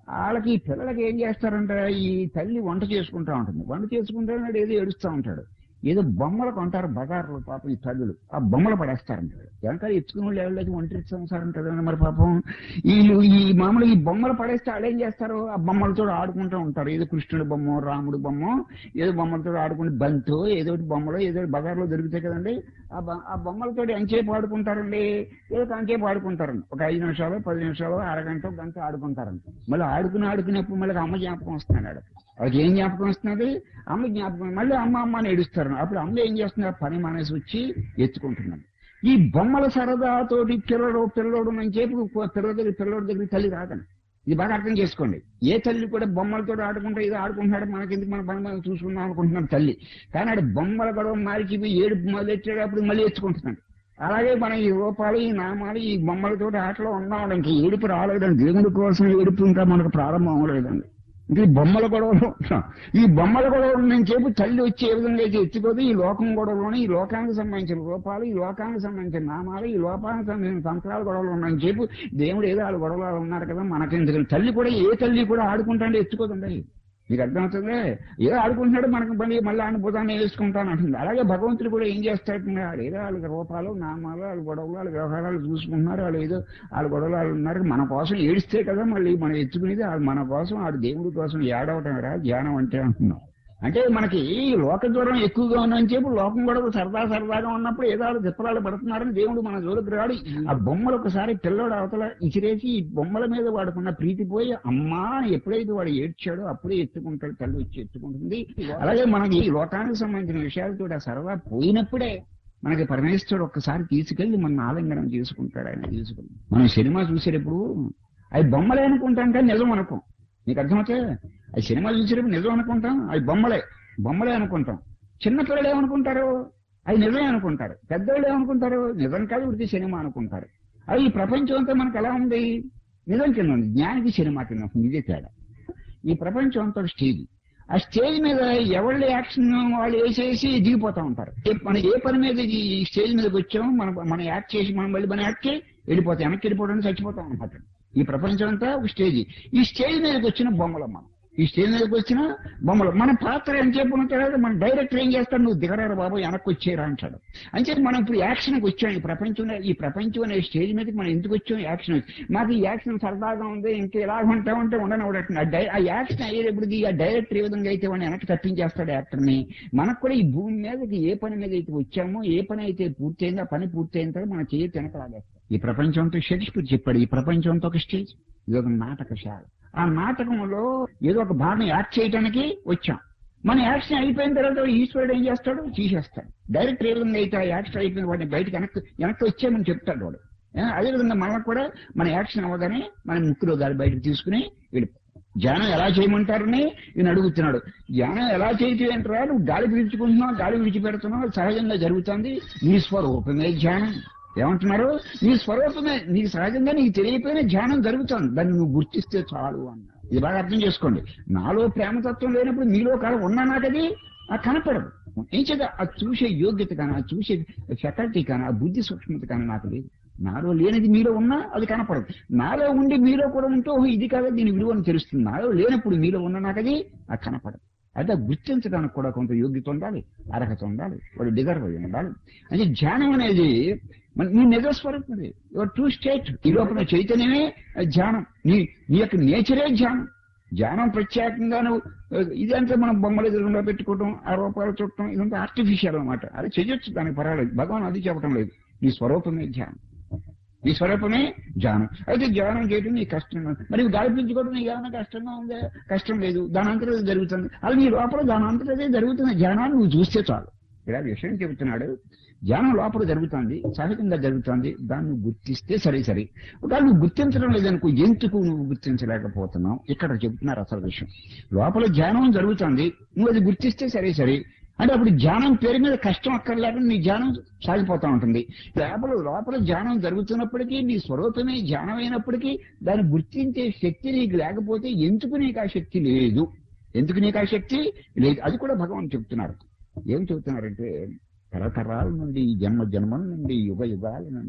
వాళ్ళకి ఈ పిల్లలకి ఏం చేస్తారంటే ఈ తల్లి వంట చేసుకుంటా ఉంటుంది. వంట చేసుకుంటాడు ఏదో ఏడుస్తూ ఉంటాడు. ఏదో బొమ్మలు కొంటారు బజార్లో పాపం ఈ తల్లులు, ఆ బొమ్మలు పడేస్తారంటాడు. వెనకాల ఎత్తుకుని వాళ్ళు ఎవరికి ఒంటరి సంసారం కదా మరి పాపం. వీళ్ళు ఈ మామూలు ఈ బొమ్మలు పడేస్తే వాళ్ళు ఏం చేస్తారు, ఆ బొమ్మలతో ఆడుకుంటూ ఉంటారు. ఏదో కృష్ణుడి బొమ్మ, రాముడి బొమ్మ, ఏదో బొమ్మలతో ఆడుకుని బంతో ఏదో బొమ్మలో ఏదో బజార్లో దొరుకుతాయి కదండి. ఆ ఆ బొమ్మలతో ఎంచేపు ఆడుకుంటారండి, ఏదో అంచేపు ఆడుకుంటారండి. ఒక ఐదు నిమిషాలు పది నిమిషాలు అరగంట గంట ఆడుకుంటారండి. మళ్ళీ ఆడుకుని ఆడుకునేప్పుడు మళ్ళీ అమ్మ జ్ఞాపకం వస్తున్నాడు. వాళ్ళకి ఏం జ్ఞాపకం వస్తున్నది, అమ్మ జ్ఞాపకం. మళ్ళీ అమ్మ అమ్మ అని ఏడుస్తారు. అప్పుడు అమ్మ ఏం చేస్తున్నారు, పని మానేసి వచ్చి ఎత్తుకుంటున్నాడు. ఈ బొమ్మల సరదాతోటి పిల్లడు పిల్లడు అని చెప్పి పిల్లల దగ్గర పిల్లడి దగ్గర తల్లి రాదండి. ఇది బాగా అర్థం చేసుకోండి. ఏ తల్లి కూడా బొమ్మలతో ఆడుకుంటే ఏదో ఆడుకుంటున్నాడు, మనకెందుకు మన పని మనం చూసుకుందాం అనుకుంటున్నాడు తల్లి. కానీ ఆడు బొమ్మల గొడవ మారిచిపోయి ఏడుపు మొదలెట్టేటప్పుడు మళ్ళీ ఎత్తుకుంటున్నాడు. అలాగే మనం ఈ రూపాలు ఈ నామాలు ఈ బొమ్మలతో ఆటలో ఉన్నాం. ఇంకా ఏడుపు రాలేదండి. దేవుడి కోసం ఏడుపు ఇంకా మనకు ప్రారంభం అవ్వలేదండి. ఇంకా ఈ బొమ్మల గొడవలు ఈ బొమ్మల గొడవలు నేను చెప్పి తల్లి వచ్చి ఏ విధంగా అయితే ఎత్తుకోదు, ఈ లోకం గొడవలోనే ఈ లోకానికి సంబంధించిన రూపాలు, ఈ లోకానికి సంబంధించిన నామాలు, ఈ లోకానికి సంబంధించిన సంవత్సరాల గొడవలు ఉన్నాయని చెప్పి దేవుడు ఏదో వాళ్ళు గొడవలు ఉన్నారు కదా మనకెందుకు. తల్లి కూడా ఏ తల్లి కూడా ఆడుకుంటాంటే ఎత్తుకోదండి. మీకు అర్థమవుతుంది. ఏదో ఆడుకుంటున్నాడు, మనకు మళ్ళీ మళ్ళీ అనుభూతాన్ని వేసుకుంటాను అంటుంది. అలాగే భగవంతుడు కూడా ఏం చేస్తాడు, ఏదో వాళ్ళకి రూపాలు నామాలు వాళ్ళ గొడవలు వాళ్ళ వ్యవహారాలు చూసుకుంటున్నారు. వాళ్ళు ఏదో వాళ్ళ గొడవలు వాళ్ళు ఉన్నారు. మన కోసం ఏడిస్తే కదా మళ్ళీ మనం ఎత్తుకునేది. మన కోసం ఆడు దేవుడి కోసం ఏడవటం రా ధ్యానం అంటే అంటున్నాం. అంటే మనకి లోక దూరం ఎక్కువగా ఉందని చెప్పి లోకం కూడా సరదా సరదాగా ఉన్నప్పుడు ఏదో వాళ్ళు తిప్పలాలు పడుతున్నారని దేవుడు మన జోలికి రాడు. ఆ బొమ్మలు ఒకసారి పిల్లోడు అవతల ఇచ్చిరేసి ఈ బొమ్మల మీద వాడుకున్న ప్రీతి పోయి అమ్మా ఎప్పుడైతే వాడు ఏడ్చాడో అప్పుడే ఎత్తుకుంటాడు, తల్లి వచ్చి ఎత్తుకుంటుంది. అలాగే మనకి ఈ లోకానికి సంబంధించిన విషయాలతో ఆ సరదా పోయినప్పుడే మనకి పరమేశ్వరుడు ఒక్కసారి తీసుకెళ్లి మన ఆలింగనం చేసుకుంటాడు. ఆయన తీసుకెళ్ళి మనం సినిమా చూసేటప్పుడు అవి బొమ్మలే అనుకుంటాం కానీ నిజం అనుకోం. నీకు అర్థమైతే అది సినిమా చూసేటప్పుడు నిజం అనుకుంటాం, అవి బొమ్మలే బొమ్మలే అనుకుంటాం. చిన్నపిల్లలు ఏమనుకుంటారు, అవి నిజమే అనుకుంటారు. పెద్దవాళ్ళు ఏమనుకుంటారు, నిజం కాదు వృత్తి సినిమా అనుకుంటారు. అవి ఈ ప్రపంచం అంతా మనకు ఎలా ఉంది, నిజం కింద ఉంది, జ్ఞానికి సినిమా కింద ఉంది. ఇదే తేడా. ఈ ప్రపంచం అంతా స్టేజ్. ఆ స్టేజ్ మీద ఎవళ్ళ యాక్షన్ వాళ్ళు వేసేసి దిగిపోతా ఉంటారు. మనం ఏ పని మీద ఈ స్టేజ్ మీదకి వచ్చామో మనం మనం యాక్ట్ చేసి మనం మళ్ళీ మన యాక్ట్ చేసి వెళ్ళిపోతాం. వెనక్కి వెళ్ళిపోవడానికి చచ్చిపోతాం అనమాట. ఈ ప్రపంచం అంతా ఒక స్టేజ్. ఈ స్టేజ్ మీదకి వచ్చిన బొమ్మలు మనం ఈ స్టేజ్ మీదకి వచ్చిన బొమ్మలు మన పాత్ర ఏం చెప్పిన మన డైరెక్టర్ ఏం చేస్తాడు, నువ్వు దిగరారు బాబు వెనక్కి వచ్చేరా అంటాడు. అంటే మనం ఇప్పుడు యాక్షన్కి వచ్చాం. ఈ ప్రపంచం ఈ ప్రపంచం అనే స్టేజ్ మీదకి మనం ఎందుకు వచ్చాం, యాక్షన్. మాకు ఈ యాక్షన్ సరదాగా ఉంది, ఇంకా ఎలా ఉంటామంటే ఉండనివ్వడండి. ఆ యాక్షన్ అయ్యేటప్పటికి ఆ డైరెక్టర్ ఏ విధంగా అయితే వాడిని వెనక్కి తప్పించేస్తాడు యాక్టర్ని. మనకు కూడా ఈ భూమి మీదకి ఏ పని మీద అయితే వచ్చామో ఏ పని అయితే పూర్తయిందో ఆ పని పూర్తయిన తర్వాత మన చేతి వెనక లాగేస్తాం. ఈ ప్రపంచంతో షేక్స్పియర్ చెప్పాడు, ఈ ప్రపంచంతో ఒక స్టేజ్, ఇది ఒక నాటకశాల. ఆ నాటకంలో ఏదో ఒక భాగం యాక్ట్ చేయడానికి వచ్చాం. మన యాక్షన్ అయిపోయిన తర్వాత ఈశ్వరుడు ఏం చేస్తాడు, తీసేస్తాడు. డైరెక్టర్ ఏ విధంగా అయితే ఆ యాక్షన్ అయిపోయిన వాడిని బయటకు వెనక్కి వెనక్కి వచ్చామని చెప్తాడు వాడు. అదేవిధంగా మనకు కూడా మన యాక్షన్ అవ్వగానే మన ముక్కులో గాలి బయటకు తీసుకుని వెళ్ళిపో. ధ్యానం ఎలా చేయమంటారని ఈయన అడుగుతున్నాడు. ధ్యానం ఎలా చేయటంటారా, నువ్వు గాలి పీల్చుకుంటున్నావు, గాలి విడిచిపెడుతున్నావు, సహజంగా జరుగుతుంది. నీ స్వరూపమే ధ్యానం. ఏమంటున్నారు, నీ స్వరూపమే నీకు సహజంగా నీకు తెలియపోయిన ధ్యానం జరుగుతుంది, దాన్ని నువ్వు గుర్తిస్తే చాలు అన్నారు. ఇది బాగా అర్థం చేసుకోండి. నాలో ప్రేమతత్వం లేనప్పుడు మీలో కాదు ఉన్నా నాకు అది కనపడదు. ఏం చేద్దా ఆ చూసే యోగ్యత కానీ ఆ చూసే ఫెకల్టీ కానీ ఆ బుద్ధి సూక్ష్మత కానీ నాకు లేదు. నాలో లేనిది మీలో ఉన్నా అది కనపడదు. నాలో ఉండి మీలో కూడా ఉంటే ఇది కాదు దీని విలువను తెలుస్తుంది. నాలో లేనప్పుడు మీలో ఉన్న నాకు అది అది కనపడదు. అంటే గుర్తించడానికి కూడా కొంత యోగ్యత ఉండాలి, అర్హత ఉండాలి, వాడు డిజర్వ్ అయి ఉండాలి. అంటే ధ్యానం అనేది నీ నిజస్వరూపం, యువర్ ట్రూ స్టేట్. ఈ లోపల చైతన్యమే ధ్యానం, నీ నీ యొక్క నేచరే ధ్యానం. ధ్యానం ప్రత్యేకంగా నువ్వు ఇదంతా మనం బొమ్మలు ఎదురుగా పెట్టుకోవడం, ఆ రూపాయలు చుట్టడం, ఇదంతా ఆర్టిఫిషియల్ అనమాట. అది చెయ్యొచ్చు, దానికి పర్వాలేదు. భగవాన్ అది చెప్పడం లేదు. నీ స్వరూపమే ధ్యానం, నీ స్వరూపమే ధ్యానం. అయితే ధ్యానం చేయడం నీ కష్టంగా, మరి గాలి పీల్చుకోవడం నీకు ఏమైనా కష్టంగా ఉందా, కష్టం లేదు, దాని అంతటా జరుగుతుంది. అది నీ లోపల దాని అంతటా జరుగుతున్న ధ్యానాన్ని నువ్వు చూస్తే చాలు. ఇలా విషయం చెబుతున్నాడు. ధ్యానం లోపల జరుగుతుంది, సహజంగా జరుగుతుంది, దాన్ని గుర్తిస్తే సరే సరే. ఒకవేళ నువ్వు గుర్తించడం లేదనుకో, ఎందుకు నువ్వు గుర్తించలేకపోతున్నావు ఇక్కడ చెబుతున్నారు అసలు విషయం. లోపల ధ్యానం జరుగుతుంది, నువ్వు అది గుర్తిస్తే సరే సరే. అంటే అప్పుడు ధ్యానం పేరు మీద కష్టం అక్కర్లేక నీ ధ్యానం సాగిపోతా ఉంటుంది. లోపల లోపల ధ్యానం జరుగుతున్నప్పటికీ నీ స్వరూపమే ధ్యానం అయినప్పటికీ దాన్ని గుర్తించే శక్తి నీకు లేకపోతే ఎందుకు నీకు ఆ శక్తి లేదు, ఎందుకు నీకు ఆ శక్తి లేదు, అది కూడా భగవాన్ చెప్తున్నారు. ఏం చెబుతున్నారంటే తరతరాల నుండి జన్మ జన్మల నుండి యుగ యుగాల నుండి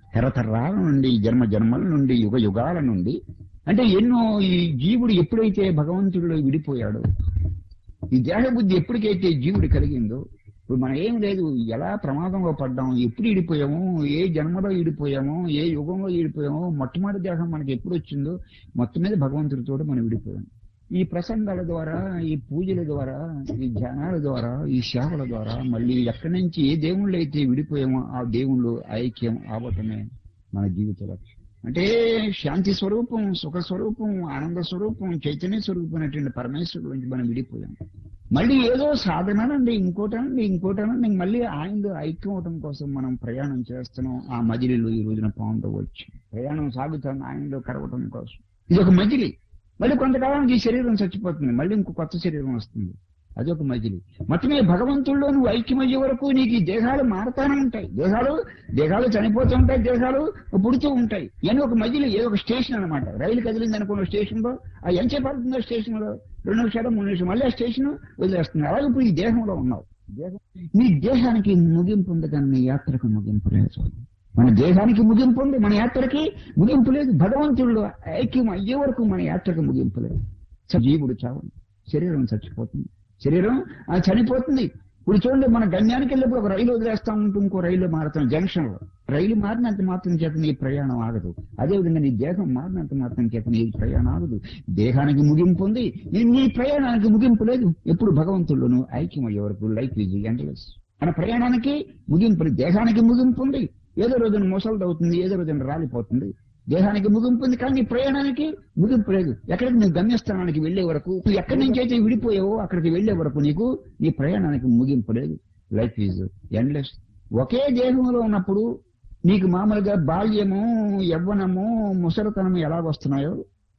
తరతరాల నుండి జన్మ జన్మల నుండి యుగ యుగాల నుండి అంటే ఎన్నో ఈ జీవుడు ఎప్పుడైతే భగవంతుడిలో విడిపోయాడో ఈ దేహబుద్ధి ఎప్పటికైతే జీవుడు కలిగిందో ఇప్పుడు మనం ఏం లేదు ఎలా ప్రమాదంలో పడ్డాము ఎప్పుడు ఇడిపోయాము ఏ జన్మలో ఇడిపోయామో ఏ యుగంలో ఇడిపోయామో మొట్టమొదటి దేహం మనకి ఎప్పుడు వచ్చిందో మొత్తం మీద భగవంతుడితో మనం విడిపోయాం. ఈ ప్రసంగాల ద్వారా ఈ పూజల ద్వారా ఈ ధ్యానాల ద్వారా ఈ సేవల ద్వారా మళ్ళీ ఎక్కడి నుంచి ఏ దేవుళ్ళు అయితే విడిపోయామో ఆ దేవుళ్ళు ఐక్యం అవటమే మన జీవిత లక్ష్యం. అంటే శాంతి స్వరూపం, సుఖ స్వరూపం, ఆనంద స్వరూపం, చైతన్య స్వరూపం అనేటువంటి పరమేశ్వరుడు నుంచి మనం విడిపోయాం. మళ్ళీ ఏదో సాధనండి ఇంకోటనండి ఇంకోటనండి మళ్ళీ ఆయనలో ఐక్యం అవటం కోసం మనం ప్రయాణం చేస్తున్నాం. ఆ మజిలీలో ఈ రోజున పాల్గొవచ్చు. ప్రయాణం సాగుతాం ఆయనలో కరవటం కోసం. ఇది ఒక మజిలీ. మళ్ళీ కొంతకాలానికి ఈ శరీరం చచ్చిపోతుంది, మళ్ళీ ఇంకో కొత్త శరీరం వస్తుంది. అదొక మజిలీ. మొత్తమే భగవంతుల్లో నువ్వు ఐక్యమయ్యే వరకు నీకు ఈ దేహాలు మారుతానే ఉంటాయి. దేహాలు దేహాలు చనిపోతూ ఉంటాయి, దేహాలు పుడుతూ ఉంటాయి. ఇవన్నీ ఒక మజిలీ, ఏదో ఒక స్టేషన్ అనమాట. రైలు కదిలింది అనుకున్న స్టేషన్ లో ఆ ఎంచే పడుతుందో స్టేషన్ లో రెండు నిమిషాలు మూడు నిమిషాలు మళ్ళీ ఆ స్టేషన్ వదిలేస్తుంది. అలాగే ఇప్పుడు ఈ దేహంలో ఉన్నావు. దేహం నీ దేహానికి ముగింపు ఉంది కానీ నీ యాత్రకు ముగింపు లేదు. మన దేహానికి ముగింపు ఉంది, మన యాత్రకి ముగింపు లేదు. భగవంతుడు ఐక్యం అయ్యే వరకు మన యాత్రకు ముగింపు లేదు. జీవుడు చావు, శరీరం చచ్చిపోతుంది, శరీరం చనిపోతుంది. ఇప్పుడు చూడండి మన గమ్యానికి వెళ్ళినప్పుడు ఒక రైలు వదిలేస్తా ఉంటూ ఇంకో రైలు మారుతాం జంక్షన్ లో. రైలు మారినంత మాత్రం చేత నీ ప్రయాణం ఆగదు. అదేవిధంగా నీ దేహం మారినంత మాత్రం చేత నీ ప్రయాణం ఆగదు. దేహానికి ముగింపు ఉంది, నీ ప్రయాణానికి ముగింపు లేదు. ఎప్పుడు భగవంతుడును ఐక్యం అయ్యే వరకు లైఫ్ ఈజ్ ఎండ్లెస్. మన ప్రయాణానికి ముగింపు, దేహానికి ముగింపు ఉంది. ఏదో రోజున మొసలు అవుతుంది, ఏదో రోజున రాలిపోతుంది. దేహానికి ముగింపు ఉంది కానీ ప్రయాణానికి ముగింపు లేదు. ఎక్కడికి నువ్వు గమ్యస్థానానికి వెళ్లే వరకు, నువ్వు ఎక్కడి నుంచి అయితే విడిపోయావో అక్కడికి వెళ్లే వరకు నీకు నీ ప్రయాణానికి ముగింపు లేదు. Life is endless. ఒకే దేహంలో ఉన్నప్పుడు నీకు మామూలుగా బాల్యము, యవ్వనము, ముసలితనము ఎలా వస్తున్నాయో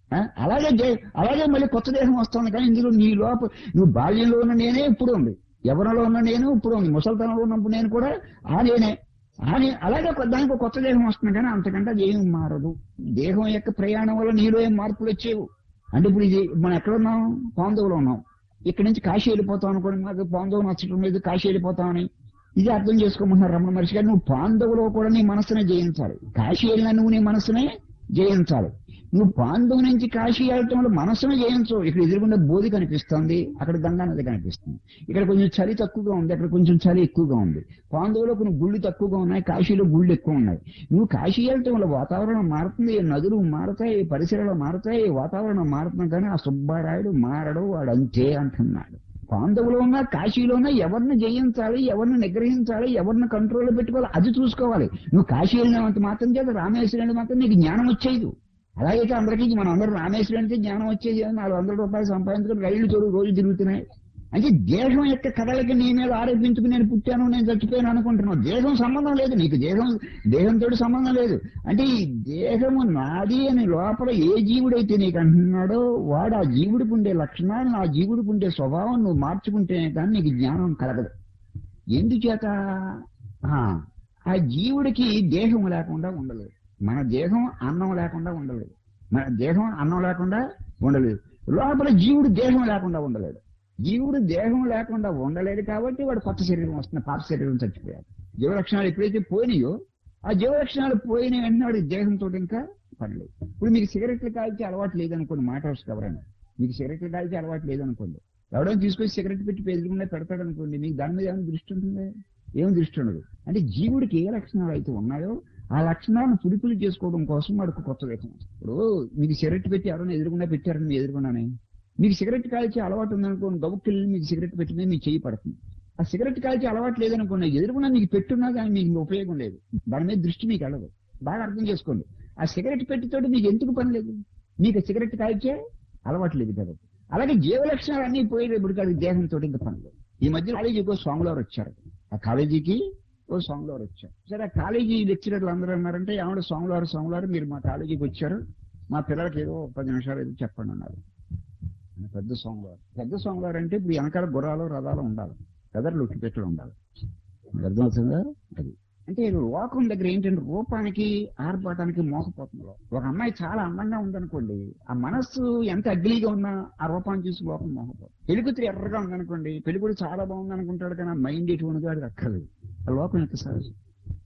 అలాగే అలాగే మళ్ళీ కొత్త దేహం వస్తుంది. కానీ ఇందులో నీ లోపల నువ్వు బాల్యంలో ఉన్న నేనే ఇప్పుడు ఉంది, యవ్వనంలో ఉన్న నేను ఇప్పుడు ఉంది, ముసలితనంలో ఉన్నప్పుడు నేను కూడా ఆ నేనే అని అలాగే దానికి కొత్త దేహం వస్తుంది. కానీ అంతకంటే అది ఏం మారదు. దేహం యొక్క ప్రయాణం వల్ల నీలో ఏం మార్పులు వచ్చేవు. అంటే ఇప్పుడు ఇది మనం ఎక్కడున్నాం, పాండవులో ఉన్నాం. ఇక్కడి నుంచి కాశీ వెళ్ళిపోతాం అనుకోండి, నాకు పాండవు నచ్చటం లేదు కాశీ వెళ్ళిపోతామని ఇది అర్థం చేసుకోమంటున్నారు రమణ మహర్షి గారు. నువ్వు పాండవులో కూడా నీ మనసునే జయించాలి. కాశీ వెళ్ళినా నువ్వు నీ మనసునే జయించాలి. నువ్వు పాండవు నుంచి కాశీ వెళ్ళటంలో మనసును జయించు. ఇక్కడ ఎదురుగుండా బోధి కనిపిస్తుంది, అక్కడ గంగా నది కనిపిస్తుంది. ఇక్కడ కొంచెం చలి తక్కువగా ఉంది, అక్కడ కొంచెం చలి ఎక్కువగా ఉంది. పాండవులో కొన్ని గుళ్ళు తక్కువగా ఉన్నాయి, కాశీలో గుళ్ళు ఎక్కువ ఉన్నాయి. నువ్వు కాశీ వెళ్ళటం వల్ల వాతావరణం మారుతుంది, నదులు మారుతాయి, పరిసరాలు మారుతాయి, వాతావరణం మారుతుంది. కానీ ఆ సుబ్బారాయుడు మారడు, వాడు అంతే అంటున్నాడు. పాండవులో ఉన్నా కాశీలో ఉన్నా ఎవరిని జయించాలి, ఎవరిని నిగ్రహించాలి, ఎవరిని కంట్రోల్లో పెట్టుకోవాలి అది చూసుకోవాలి. నువ్వు కాశీ వెళ్ళినంత మాత్రం చేత రామేశ్వరుని మాత్రం నీకు జ్ఞానం వచ్చేది. అలాగైతే అందరికీ మనం అందరూ రామేశ్వరుని అంటే జ్ఞానం వచ్చేది. నాలుగు వందల రూపాయలు సంపాదించుకుని రైళ్లు చోడు రోజు తిరుగుతున్నాయి. అంటే దేహం యొక్క కథలకి నీ మీద ఆరోపించుకుని నేను పుట్టాను, నేను చచ్చిపోయాను అనుకుంటున్నావు. దేహం సంబంధం లేదు నీకు, దేహం దేహంతో సంబంధం లేదు. అంటే ఈ దేహము నాది అని లోపల ఏ జీవుడైతే నీకు అంటున్నాడో వాడు ఆ జీవుడికి ఉండే లక్షణాలను, ఆ జీవుడికి ఉండే స్వభావం నువ్వు మార్చుకుంటేనే కానీ నీకు జ్ఞానం కలగదు. ఎందుచేత ఆ జీవుడికి దేహం లేకుండా ఉండలేదు. మన దేహం అన్నం లేకుండా ఉండలేదు, మన దేహం అన్నం లేకుండా ఉండలేదు. లోపల జీవుడు దేహం లేకుండా ఉండలేడు. జీవుడు దేహం లేకుండా ఉండలేడు కాబట్టి వాడు కొత్త శరీరం వస్తుంది, పాత శరీరం చచ్చిపోయాడు. జీవలక్షణాలు ఎప్పుడైతే పోయినాయో ఆ జీవలక్షణాలు పోయిన వెంటనే వాడి దేహంతో ఇంకా పడలేదు. ఇప్పుడు మీకు సిగరెట్లు కాల్చి అలవాటు లేదనుకోండి, మాట వస్తుంది ఎవరైనా మీకు సిగరెట్లు కాల్చి అలవాటు లేదనుకోండి, ఎవరైనా తీసుకొచ్చి సిగరెట్ పెట్టి పెరుగుకుండా పెడతాడు అనుకోండి, మీకు దాని మీద ఏమైనా దృష్టి ఉంటుందా? ఏం దృష్టి ఉండదు. అంటే జీవుడికి ఏ లక్షణాలు అయితే ఉన్నాయో ఆ లక్షణాలను పుడిపులు చేసుకోవడం కోసం వాడికి కొత్త దేహం. ఇప్పుడు మీకు సిగరెట్ పెట్టి ఎవరైనా ఎదురుకుండా పెట్టారని మీ ఎదురుకున్నానే, మీకు సిగరెట్ కాల్చి అలవాటు ఉందనుకోండి, గబుక్కెళ్ళి మీకు సిగరెట్ పెట్టినా మీకు చేయి పడుతుంది. ఆ సిగరెట్ కాల్చి అలవాటు లేదనుకోండి, ఎదురుకున్నా మీకు పెట్టున్నా కానీ మీకు ఉపయోగం లేదు, దాని మీద దృష్టి మీకు వెళ్ళదు. బాగా అర్థం చేసుకోండి. ఆ సిగరెట్ పెట్టితోటి మీకు ఎందుకు పని లేదు, మీకు సిగరెట్ కాల్చే అలవాటు లేదు కదా. అలాగే జీవ లక్షణాలు అన్ని పోయేటప్పుడు కాదు దేహంతో ఇంకా పని లేదు. ఈ మధ్య కాలేజీకి స్వాములు వారు వచ్చారు, ఆ కాలేజీకి ఓ స్వాములు వారు వచ్చారు. సరే ఆ కాలేజీ లెక్చరర్లు అందరూ అన్నారంటే ఆవిడ స్వాములు వారు స్వాములు వారు మీరు మా కాలేజీకి వచ్చారు, మా పిల్లలకి ఏదో పది నిమిషాలు ఏదో చెప్పండి అన్నారు. పెద్ద స్వామివారు పెద్ద స్వామివారు అంటే ఇప్పుడు వెనకాల గుర్రాలు రథాలు ఉండాలి, గదర్లు ఉట్టి పెట్టులు ఉండాలి. అర్థమవుతుందా? అది అంటే లోకం దగ్గర ఏంటంటే రూపానికి ఆర్భాటానికి మోసపోతుంది. ఒక అమ్మాయి చాలా అందంగా ఉందనుకోండి, ఆ మనస్సు ఎంత అగ్లీగా ఉన్నా ఆ రూపాన్ని చూసి లోకం మోసపోతుంది. పెళ్లికూతురు ఎర్రగా ఉందనుకోండి, పెళ్లికూతురు చాలా బాగుంది అనుకుంటాడు, కానీ ఆ మైండ్ ఎటువంటి వాడికి అక్కర్లేదు. ఆ లోకం ఎంత సహజం.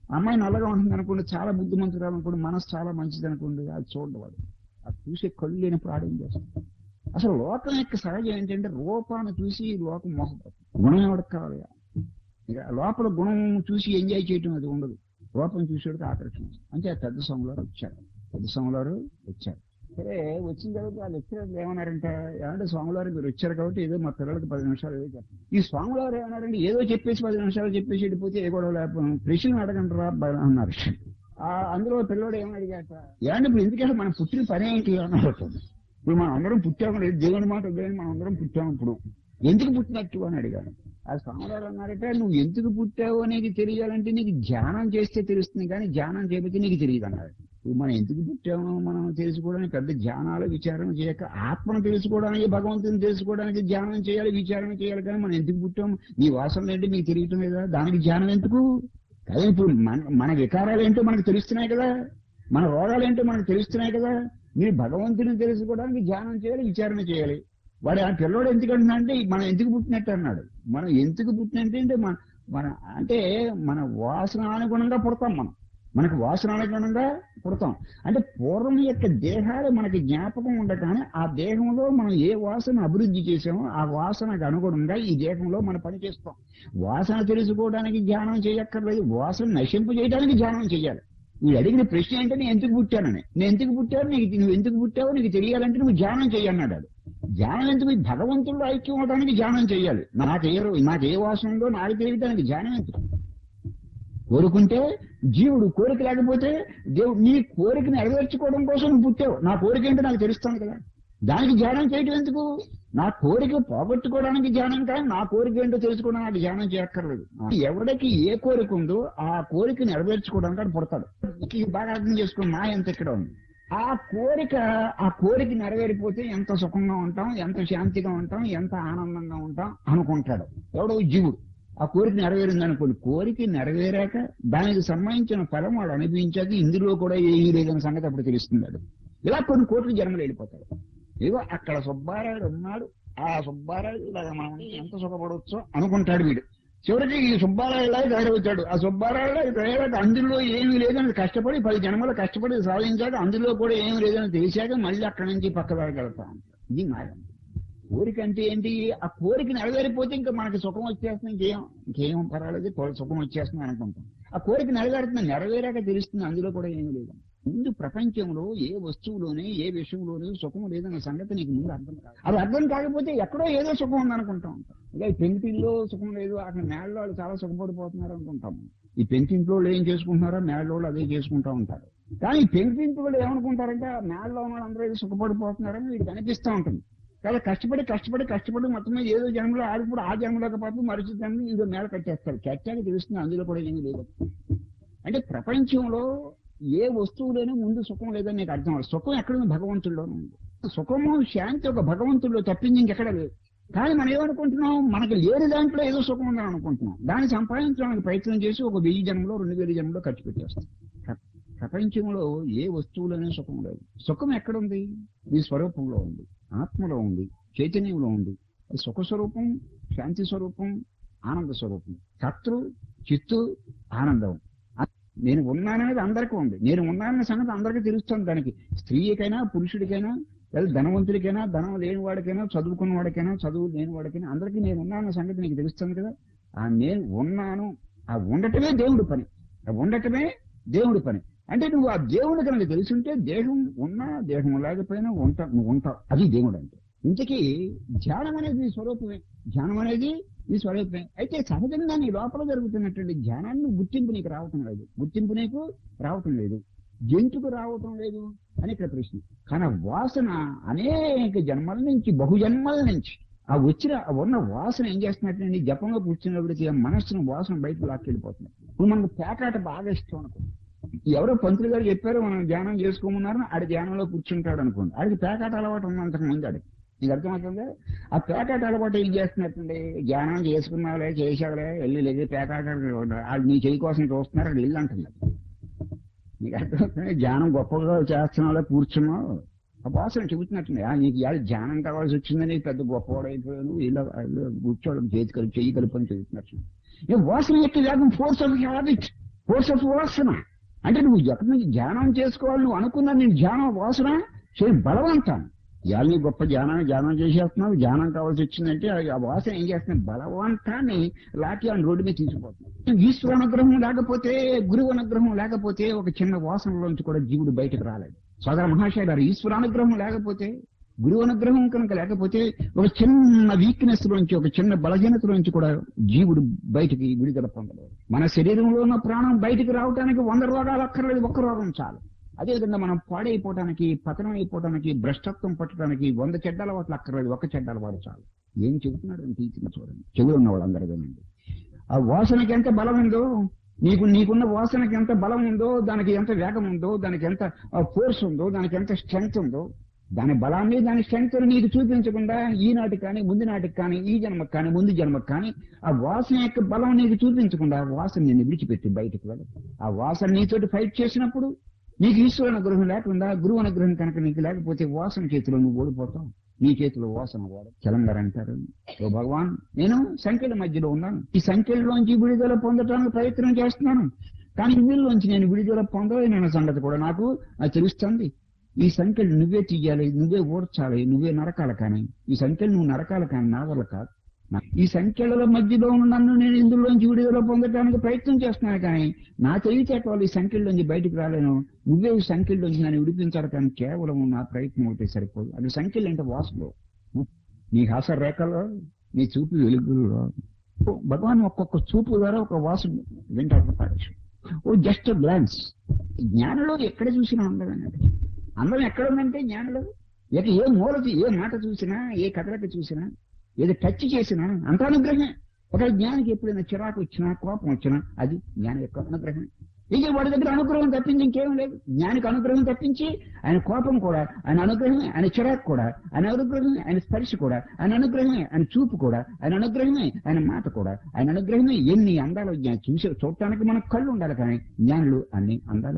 అమ్మాయి నల్లగా ఉంటుంది అనుకోండి, చాలా బుద్ధిమంతురాలు అనుకోండి, మనసు చాలా మంచిది అనుకోండి, అది చూడవాడు అది చూసే కళ్ళు లేనప్పుడు ఆడేం చేస్తాడు. అసలు లోకం యొక్క సహజం ఏంటంటే రూపాన్ని చూసి లోకం మోసపోతుంది. గుణం ఎవరికి కావాలి? ఇక లోపల గుణం చూసి ఎంజాయ్ చేయటం అది ఉండదు. రూపం చూసేటికి ఆకర్షణ. అంటే ఆ పెద్ద స్వాములారు వచ్చారు పెద్ద స్వాములారు వచ్చారు సరే వచ్చిన తర్వాత వాళ్ళు లెక్చరర్లు ఏమన్నారంటే, ఏమంటే స్వాములారు మీరు వచ్చారు కాబట్టి ఏదో మా పిల్లలకి పది నిమిషాలు ఏదో చెప్పండి. ఈ స్వాములారు ఏమన్నారంటే ఏదో చెప్పేసి పది నిమిషాలు చెప్పేసి వెళ్ళిపోతే ఏ గొడవ లేకపోతే ప్రశ్నలు అడగంటారా అన్నారు. ఆ అందులో పిల్లడు ఏమని అడిగాట, ఏమంటే ఇప్పుడు ఎందుకంటే మనం పుట్టిన పని ఏంటి అని అడుగుతుంది. ఇప్పుడు మనం అందరం పుట్టాము లేదు, దేవుని మాట దేవుని మనం అందరం పుట్టాము, ఇప్పుడు ఎందుకు పుట్టినట్టు అని అడిగాను. ఆ స్వాములారు అన్నారంటే నువ్వు ఎందుకు పుట్టావు అనేది తెలియాలంటే నీకు ధ్యానం చేస్తే తెలుస్తుంది, కానీ ధ్యానం చేయకపోతే నీకు తెలియదు అన్నారు. మనం ఎందుకు పుట్టామో మనం తెలుసుకోవడానికి పెద్ద ధ్యానాలు విచారణ చేయక, ఆత్మను తెలుసుకోవడానికి భగవంతుని తెలుసుకోవడానికి ధ్యానం చేయాలి, విచారణ చేయాలి. కానీ మనం ఎందుకు పుట్టాము, నీ వాసనలు ఏంటి మీకు తెలియటం లేదా, దానికి ధ్యానం ఎందుకు? కానీ ఇప్పుడు మన మన వికారాలు ఏంటో మనకు తెలుస్తున్నాయి కదా, మన రోగాలు ఏంటో మనకు తెలుస్తున్నాయి కదా. మీరు భగవంతుని తెలుసుకోవడానికి ధ్యానం చేయాలి, విచారణ చేయాలి. వాడు ఆ పిల్లోడు ఎందుకు అంటున్నా అంటే మనం ఎందుకు పుట్టినట్టు అన్నాడు. మనం ఎందుకు పుట్టినట్టు అంటే మన మన అంటే మన వాసన అనుగుణంగా పుడతాం. మనం మనకు వాసన అనుగుణంగా పుడతాం. అంటే పూర్వం యొక్క దేహాలు మనకి జ్ఞాపకం ఉండగానే ఆ దేహంలో మనం ఏ వాసన అభివృద్ధి చేసామో ఆ వాసనకు అనుగుణంగా ఈ దేహంలో మనం పని చేస్తాం. వాసన తెలుసుకోవడానికి ధ్యానం చేయక్కర్లేదు, వాసన నశింపు చేయడానికి ధ్యానం చేయాలి. నువ్వు అడిగిన ప్రశ్న ఏంటంటే నేను ఎందుకు పుట్టానని. నేను ఎందుకు పుట్టాను, నీకు నువ్వు ఎందుకు పుట్టావో నీకు తెలియాలంటే నువ్వు ధ్యానం చేయన్నాడు. ధ్యానం ఎందుకు? భగవంతుడు ఐక్యం అవడానికి ధ్యానం చేయాలి. నాకే నాకు ఏ వాసన ఉందో నాకు తెలియడానికి ధ్యానం ఎందుకు? కోరుకుంటే జీవుడు, కోరిక లేకపోతే దేవుడు. నీ కోరిక నెరవేర్చుకోవడం కోసం నువ్వు పుట్టావు. నా కోరిక ఏంటో నాకు తెలుస్తాను కదా, దానికి ధ్యానం చేయటం ఎందుకు? నా కోరిక పోగొట్టుకోవడానికి ధ్యానం, కానీ నా కోరిక ఏంటో తెలుసుకోవడానికి నాకు ధ్యానం చేయక్కర్లేదు. ఎవరికి ఏ కోరిక ఉందో ఆ కోరిక నెరవేర్చుకోవడానికి అది పుడతాడు. బాగా అర్థం చేసుకోండి, మా ఎంత ఇక్కడ ఉంది. ఆ కోరిక ఆ కోరిక నెరవేరిపోతే ఎంత సుఖంగా ఉంటాం, ఎంత శాంతిగా ఉంటాం, ఎంత ఆనందంగా ఉంటాం అనుకుంటాడు ఎవడో జీవుడు. ఆ కోరిక నెరవేరింది అనుకోండి, కోరిక నెరవేరాక దానికి సంబంధించిన ఫలం వాడు అనిపించాక ఇందులో కూడా ఏమీ లేదని సంగతి అప్పుడు తెలుస్తున్నాడు. ఇలా కొన్ని కోట్ల జన్మలు వెళ్ళిపోతాడు. ఏదో అక్కడ సుబ్బారాయుడు ఉన్నాడు, ఆ సుబ్బారాయుడు ఇలాగ మనం ఎంత సుఖపడవచ్చో అనుకుంటాడు వీడు. చివరికి ఈ సుబ్బారాయుడులా తయారవుతాడు. ఆ సుబ్బారాయుడులా తయారైతే అందులో ఏమీ లేదని కష్టపడి పది జన్మలు కష్టపడి సాధించాక అందులో కూడా ఏమీ లేదని తెలిసాక మళ్ళీ అక్కడి నుంచి పక్క దాకా వెళ్తా ఉంటాడు. ఇది మాయం. కోరిక అంటే ఏంటి? ఆ కోరిక నెరవేరిపోతే ఇంకా మనకి సుఖం వచ్చేస్తుంది, ఇంకేం ఇంకేం పర్వాలేదు, సుఖం వచ్చేస్తుంది అనుకుంటాం. ఆ కోరిక నెరవేరుతుంది, నెరవేరాక తెలుస్తుంది అందులో కూడా ఏమీ లేదు. ముందు ప్రపంచంలో ఏ వస్తువులోనే ఏ విషయంలోనే సుఖం లేదన్న సంగతి నీకు ముందు అర్థం కాదు. అది అర్థం కాకపోతే ఎక్కడో ఏదో సుఖం ఉందనుకుంటా ఉంటాం. ఇలా ఈ పెంకిటిల్లో సుఖం లేదు, అక్కడ మేళ్ళలో వాళ్ళు చాలా సుఖపడిపోతున్నారు అనుకుంటాము. ఈ పెంకింట్లో ఏం చేసుకుంటున్నారో మేళ్ళలో అదే చేసుకుంటా ఉంటారు. కానీ ఈ పెంకింట్లో ఏమనుకుంటారంటే మేళ్ళలో ఉన్న వాళ్ళందరూ ఏదో సుఖపడిపోతున్నారని వీడికి అనిపిస్తూ ఉంటుంది. చాలా కష్టపడి కష్టపడి కష్టపడి మొత్తం మీద ఏదో జన్మలో ఆడిప్పుడు ఆ జన్మలోకి పాటు మరిచి జన్మ ఇదో మేళ కట్టేస్తారు. కట్టాక తెలుస్తుంది అందులో కూడా ఏమీ లేదు. అంటే ప్రపంచంలో ఏ వస్తువులోనూ ముందు సుఖం లేదని నీకు అర్థం అవ్వాలి. సుఖం ఎక్కడుంది? భగవంతుల్లోనే ఉంది. సుఖము శాంతి ఒక భగవంతుల్లో తప్పింది ఇంకెక్కడ లేదు. కానీ మనం ఏమనుకుంటున్నాం, మనకి లేని దాంట్లో ఏదో సుఖం ఉందని అనుకుంటున్నాం. దాన్ని సంపాదించడానికి ప్రయత్నం చేసి ఒక వెయ్యి జన్మలో రెండు వేల జన్మలో ఖర్చు పెట్టేస్తాం. ప్రపంచంలో ఏ వస్తువులోనే సుఖం లేదు. సుఖం ఎక్కడుంది? నీ స్వరూపంలో ఉంది, ఆత్మలో ఉంది, చైతన్యంలో ఉంది. సుఖ స్వరూపం, శాంతి స్వరూపం, ఆనంద స్వరూపం, కర్తృ చిత్తు ఆనందం. నేను ఉన్నాననేది అందరికీ ఉంది. నేను ఉన్నానన్న సంగతి అందరికీ తెలుస్తుంది. దానికి స్త్రీకైనా పురుషుడికైనా లేదా ధనవంతుడికైనా ధనం లేని వాడికైనా చదువుకున్న వాడికైనా చదువు లేని వాడికైనా అందరికీ నేను ఉన్నానన్న సంగతి నీకు తెలుస్తుంది కదా. ఆ నేను ఉన్నాను, ఆ ఉండటమే దేవుడి పని. ఆ ఉండటమే దేవుడి పని. అంటే నువ్వు ఆ దేవుడు కనుక తెలుసుంటే దేహం ఉన్నా దేహం లేకపోయినా ఉంటా నువ్వు ఉంటావు. అది దేవుడు అంటే. ఇంతకీ ధ్యానం అనేది నీ స్వరూపమే. ధ్యానం అనేది నీ స్వరూపమే. అయితే సహజంగా నీ లోపల జరుగుతున్నటువంటి ధ్యానాన్ని గుర్తింపు నీకు రావటం లేదు. గుర్తింపు నీకు రావటం లేదు. ఎందుకు రావటం లేదు అని ఇక్కడ ప్రశ్న. కానీ వాసన అనేక జన్మల నుంచి బహుజన్మల నుంచి ఆ వచ్చిన ఉన్న వాసన ఏం చేస్తున్నట్టండి, జపంలో కూర్చున్నప్పటికీ ఆ మనస్సును వాసన బయటకు లాక్కెళ్ళిపోతుంది. ఇప్పుడు మనకు పేకాట బాగా ఇష్టం అనుకోండి. ఎవరో పంతులు గారు చెప్పారు మనం ధ్యానం చేసుకోమన్నారని ఆడి ధ్యానంలో కూర్చుంటాడు అనుకోండి. ఆడికి పేకాట అలవాటు ఉంది అంతకు ముందు. ఆడికి నీకు అర్థమవుతుందా? ఆ పేకాట అలవాటు ఏం చేస్తున్నట్టండి, ధ్యానం చేసుకున్నావులే చేసావులే వెళ్ళి లేదు పేకాట వాళ్ళు నీ చెయ్యి కోసం చూస్తున్నారు అది ఇల్లు అంటుంది. నీకు అర్థమవుతుంది? ధ్యానం గొప్పగా చేస్తున్నావులే కూర్చున్నావు ఆ వాసన చెబుతున్నట్టుంది. నీకు ఇవాళ ధ్యానం కావాల్సి వచ్చిందని పెద్ద గొప్పవాడు అయిపోయాను ఇలా కూర్చోవడం చేతి కలిపి చెయ్యి కలుపు అని చెబుతున్నట్టు. వాసన యొక్క వేగం force of habit. Force of వాసన. అంటే నువ్వు ఎక్కడి నుంచి ధ్యానం చేసుకోవాలి నువ్వు అనుకున్నా నేను ధ్యానం వాసన చేయి బలవంతం. ఇవాళ నీ గొప్ప ధ్యానాన్ని ధ్యానం చేసేస్తున్నావు, ధ్యానం కావాల్సి వచ్చిందంటే ఆ వాసన ఏం చేస్తున్నావు, బలవంతాన్ని లాకి అని రోడ్డు మీద తీసుకుపోతున్నావు. ఈశ్వర అనుగ్రహం లేకపోతే, గురువు అనుగ్రహం లేకపోతే ఒక చిన్న వాసనలోంచి కూడా జీవుడు బయటకు రాలేదు. సోదర మహాశయ గారు, ఈశ్వర అనుగ్రహం లేకపోతే, గురువు అనుగ్రహం కనుక లేకపోతే ఒక చిన్న వీక్నెస్ లోంచి, ఒక చిన్న బలహీనత నుంచి కూడా జీవుడు బయటికి విడుదల పొందలేదు. మన శరీరంలో ఉన్న ప్రాణం బయటికి రావడానికి వంద రోగాలు అక్కర్లేదు, ఒక్క రోగం చాలు. అదేవిధంగా మనం పాడైపోవడానికి, పతనం అయిపోవడానికి, భ్రష్టత్వం పట్టడానికి వంద చెడ్డ అలవాట్లు అక్కర్లేదు, ఒక్క చెడ్డ అలవాటు చాలు. ఏం చెబుతున్నాడు అని తీసుకుని చూడండి, చెవులు ఉన్న వాళ్ళందరూ వినండి. ఆ వాసనకి ఎంత బలం ఉందో, నీకు నీకున్న వాసనకి ఎంత బలం ఉందో, దానికి ఎంత వేగం ఉందో, దానికి ఎంత ఫోర్స్ ఉందో, దానికి ఎంత స్ట్రెంగ్త్ ఉందో, దాని బలాన్ని దాని స్ట్రెంగ్త్ నీకు చూపించకుండా ఈనాటికి కానీ ముందు నాటికి కానీ ఈ జన్మకు కానీ ముందు జన్మకు కానీ ఆ వాసన యొక్క బలం నీకు చూపించకుండా ఆ వాసన నిన్ను విడిచిపెట్టి బయటకు వెళ్ళదు. ఆ వాసన నీతోటి ఫైట్ చేసినప్పుడు నీకు ఈశ్వర అనుగ్రహం లేకుండా, గురువు అనుగ్రహం కనుక నీకు లేకపోతే వాసన చేతిలో నువ్వు ఓడిపోతావు. నీ చేతిలో వాసన వాడు చలంగారు అంటారు, ఓ భగవాన్ నేను సంఖ్యల మధ్యలో ఉన్నాను, ఈ సంఖ్యలోంచి విడుదల పొందడానికి ప్రయత్నం చేస్తున్నాను, కానీ ఇందులోంచి నేను విడుదల పొందలేనన్న సంగతి కూడా నాకు తెలుస్తుంది. ఈ సంఖ్యలు నువ్వే తీయాలి, నువ్వే ఓడ్చాలి, నువ్వే నరకాలి, కానీ ఈ సంఖ్యలు నువ్వు నరకాలి కానీ నా వల్ల కాదు. ఈ సంఖ్యల మధ్యలో ఉన్న నన్ను నేను ఇందులోంచి విడుదల పొందడానికి ప్రయత్నం చేస్తున్నాను, కానీ నా తెలివితేటలు ఈ సంఖ్యల్లోంచి బయటకు రాలేను. నువ్వే ఈ సంఖ్యల్లోంచి నన్ను విడిపించాలి, కానీ కేవలం నా ప్రయత్నం ఒకటే సరిపోదు. అది సంఖ్యలు అంటే వాసనలో, నీ హాస రేఖలో, నీ చూపు వెలుగులో భగవాన్ ఒక్కొక్క చూపు ద్వారా ఒక వాసన వింటాడు. ఓ జస్ట్ గ్లాన్స్. జ్ఞానంలో ఎక్కడ చూసినా అందం అన్నది. అందం ఎక్కడ ఉందంటే జ్ఞానంలో. ఇక ఏ మూలకి ఏ మాట చూసినా, ఏ కథలకి చూసినా, ఏదో టచ్ చేసినా అంత అనుగ్రహమే. ఒక జ్ఞానికి ఎప్పుడైనా చిరాకు వచ్చినా, కోపం వచ్చినా అది జ్ఞాని యొక్క అనుగ్రహమే. ఇక వాడి దగ్గర అనుగ్రహం తప్పించి ఇంకేం లేదు. జ్ఞానికి అనుగ్రహం తప్పించి ఆయన కోపం కూడా ఆయన అనుగ్రహమే, ఆయన చిరాకు కూడా ఆయన అనుగ్రహమే, ఆయన స్పర్శ కూడా ఆయన అనుగ్రహమే, ఆయన చూపు కూడా ఆయన అనుగ్రహమే, ఆయన మాట కూడా ఆయన అనుగ్రహమే. ఎన్ని అందాలు జ్ఞాని చూసే చూడటానికి మనకు కళ్ళు ఉండాలి, కానీ జ్ఞానులు అన్ని అందాలు.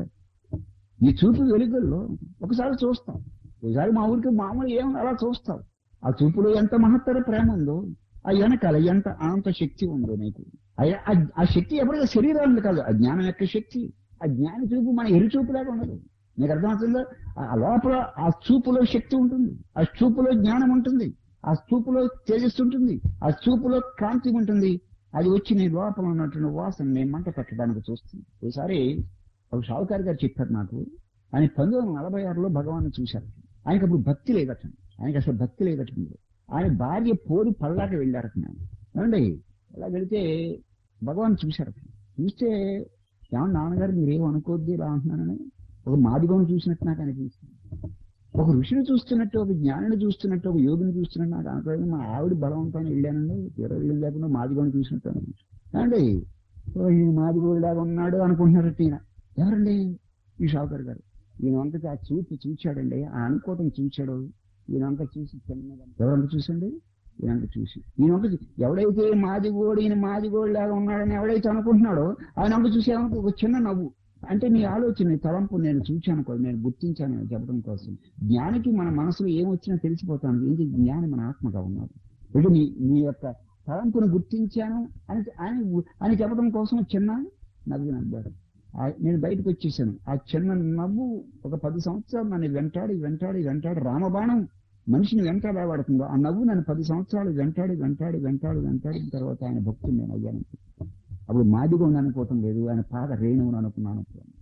ఈ చూపు వెలుగుల్లో ఒకసారి చూస్తాం, ఒకసారి మా ఊరికి మామూలు ఏమో అలా చూస్తాం. ఆ చూపులో ఎంత మహత్తర ప్రేమ ఉందో, ఆ వెనకాల ఎంత అనంత శక్తి ఉందో నీకు. ఆ శక్తి ఎప్పుడైనా శరీరాన్ని కాదు, ఆ జ్ఞానం యొక్క శక్తి. ఆ జ్ఞాన చూపు మన ఎరు చూపులాగా ఉండదు. నీకు అర్థమవుతుందో? ఆ లోపల ఆ చూపులో శక్తి ఉంటుంది, ఆ చూపులో జ్ఞానం ఉంటుంది, ఆ చూపులో తేజస్సు ఉంటుంది, ఆ చూపులో కాంతి ఉంటుంది. అది వచ్చి నీ లోపల ఉన్నటువంటి వాసన నేను మంట పెట్టడానికి చూస్తుంది. ఒకసారి ఒక షావుకారి గారు చెప్పారు నాకు, ఆయన పంతొమ్మిది వందల నలభై ఆరులో భగవాన్ని చూశారు. ఆయనకు అప్పుడు భక్తి లేదట, ఆయనకి అసలు భక్తి లేదట. ఆయన భార్య పోరి పల్లాకి వెళ్ళారట. ఏమండి అలా వెళితే భగవాన్ చూశారు. చూస్తే ఏమన్నా నాన్నగారు మీరేమో అనుకోద్ది ఇలా అంటున్నానని ఒక మాదిగోని చూసినట్టు నాకు అనిపిస్తుంది. ఒక ఋషిని చూస్తున్నట్టు, ఒక జ్ఞానిని చూస్తున్నట్టు, ఒక యోగిని చూస్తున్నట్టు నాకు అనుకోలేదు. మా ఆవిడ బలవంతాన్ని వెళ్ళానండి, ఇరవై ఏళ్ళు లేకుండా మాదిగోని చూసినట్టు అనిపించింది. ఏమండి ఈ మాదిగోడిలాగా ఉన్నాడు అనుకుంటున్నారట. ఈయన ఎవరండి? ఈ షావుకర్ గారు. ఈయన వంకకి ఆ చూపు చూచాడండి, ఆ అనుకోవటం చూచాడు. ఈయన వంక చూసి చిన్నగా ఎవరంక చూసండి, ఈయన వంక చూసి ఈయన వంక ఎవడైతే మాదిగోడు ఈయన మాదిగోడు లాగా ఉన్నాడని ఎవడైతే అనుకుంటున్నాడో ఆయన వంక చూసి ఒక చిన్న నవ్వు. అంటే నీ ఆలోచన, తలంపు నేను చూచాను కూడా, నేను గుర్తించాను చెప్పడం కోసం. జ్ఞానికి మన మనసులో ఏమొచ్చినా తెలిసిపోతాను. ఏంటి జ్ఞాని మన ఆత్మగా ఉన్నాడు. ఇది నీ నీ యొక్క తలంపును గుర్తించాను అని ఆయన అని చెప్పడం కోసం చిన్న నవ్వు నవ్వాడు. నేను బయటకు వచ్చేసాను. ఆ చిన్న నవ్వు ఒక పది సంవత్సరాలు నన్ను వెంటాడి వెంటాడి వెంటాడి రామబాణం మనిషిని వెంటాడబడుతుందో ఆ నవ్వు నన్ను పది సంవత్సరాలు వెంటాడి వెంటాడి వెంటాడి వెంటాడిన తర్వాత ఆయన భక్తుడు నేను అయ్యాను. అప్పుడు మాదిగోడు అనుకోవటం లేదు, ఆయన పాద రేణువుని అనుకున్నాను.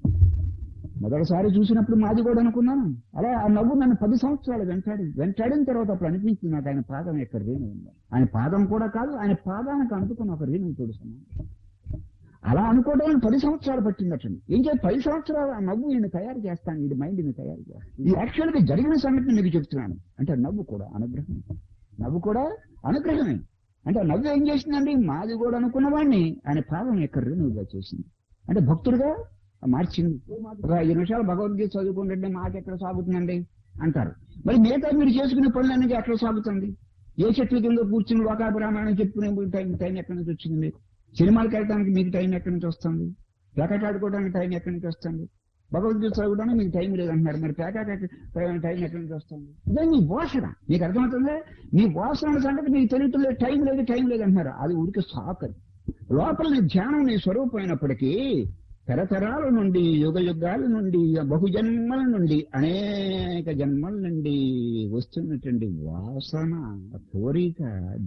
మొదటిసారి చూసినప్పుడు మాదిగోడు అనుకున్నాను. అలా ఆ నవ్వు నన్ను పది సంవత్సరాలు వెంటాడి వెంటాడిన తర్వాత అప్పుడు అనిపించింది నాకు ఆయన పాదం యొక్క రేణువు ఉంది. ఆయన పాదం కూడా కాదు, ఆయన పాదానికి అనుకున్న ఒక రేణువు తెలుస్తున్నాను. అలా అనుకోవడానికి పది సంవత్సరాలు పట్టిందటండి. ఏం చేయాలి? పది సంవత్సరాలు ఆ నవ్వు నేను తయారు చేస్తాను, ఇది మైండ్ని తయారు చేస్తాను. ఈ యాక్చువల్గా జరిగిన సంగతిని మీకు చెప్తున్నాను. అంటే నవ్వు కూడా అనుగ్రహమే, నవ్వు కూడా అనుగ్రహమే. అంటే నవ్వు ఏం చేసిందండి? మాది కూడా అనుకున్న వాడిని ఆయన పాదం యొక్క రేణువుగా చేసింది. అంటే భక్తుడిగా మార్చింది. ఒక ఐదు నిమిషాలు భగవద్గీత చదువుకుంటుంటే మాకు ఎక్కడ సాగుతుందండి అంటారు. మరి మిగతా మీరు చేసుకునే పనులన్నీ ఎక్కడ సాగుతుంది? ఏ చెట్ల కింద కూర్చుని లోకాభిరామాయణం చెప్పుకునే టైం టైం ఎక్కడి నుంచి వచ్చింది మీకు? సినిమాలకు వెళ్ళడానికి మీకు టైం ఎక్కడి నుంచి వస్తుంది? ప్యాకెట్ ఆడుకోవడానికి టైం ఎక్కడి నుంచి వస్తుంది? భగవద్గీత చదవడానికి మీకు టైం లేదంటున్నారు, మరి ప్యాకెట్ టైం ఎక్కడి నుంచి వస్తుంది? ఇదే మీ వాసన. మీకు అర్థమవుతుందా? మీ వాసన సంగతి మీకు తెలియట్లేదు. టైం లేదు టైం లేదు అంటున్నారు. అది ఊరికి సాకు. లోపల నీ ధ్యానం నీ స్వరూపం అయినప్పటికీ తరతరాల నుండి యుగ యుగాల నుండి బహుజన్మల నుండి అనేక జన్మల నుండి వస్తున్నటువంటి వాసన కోరిక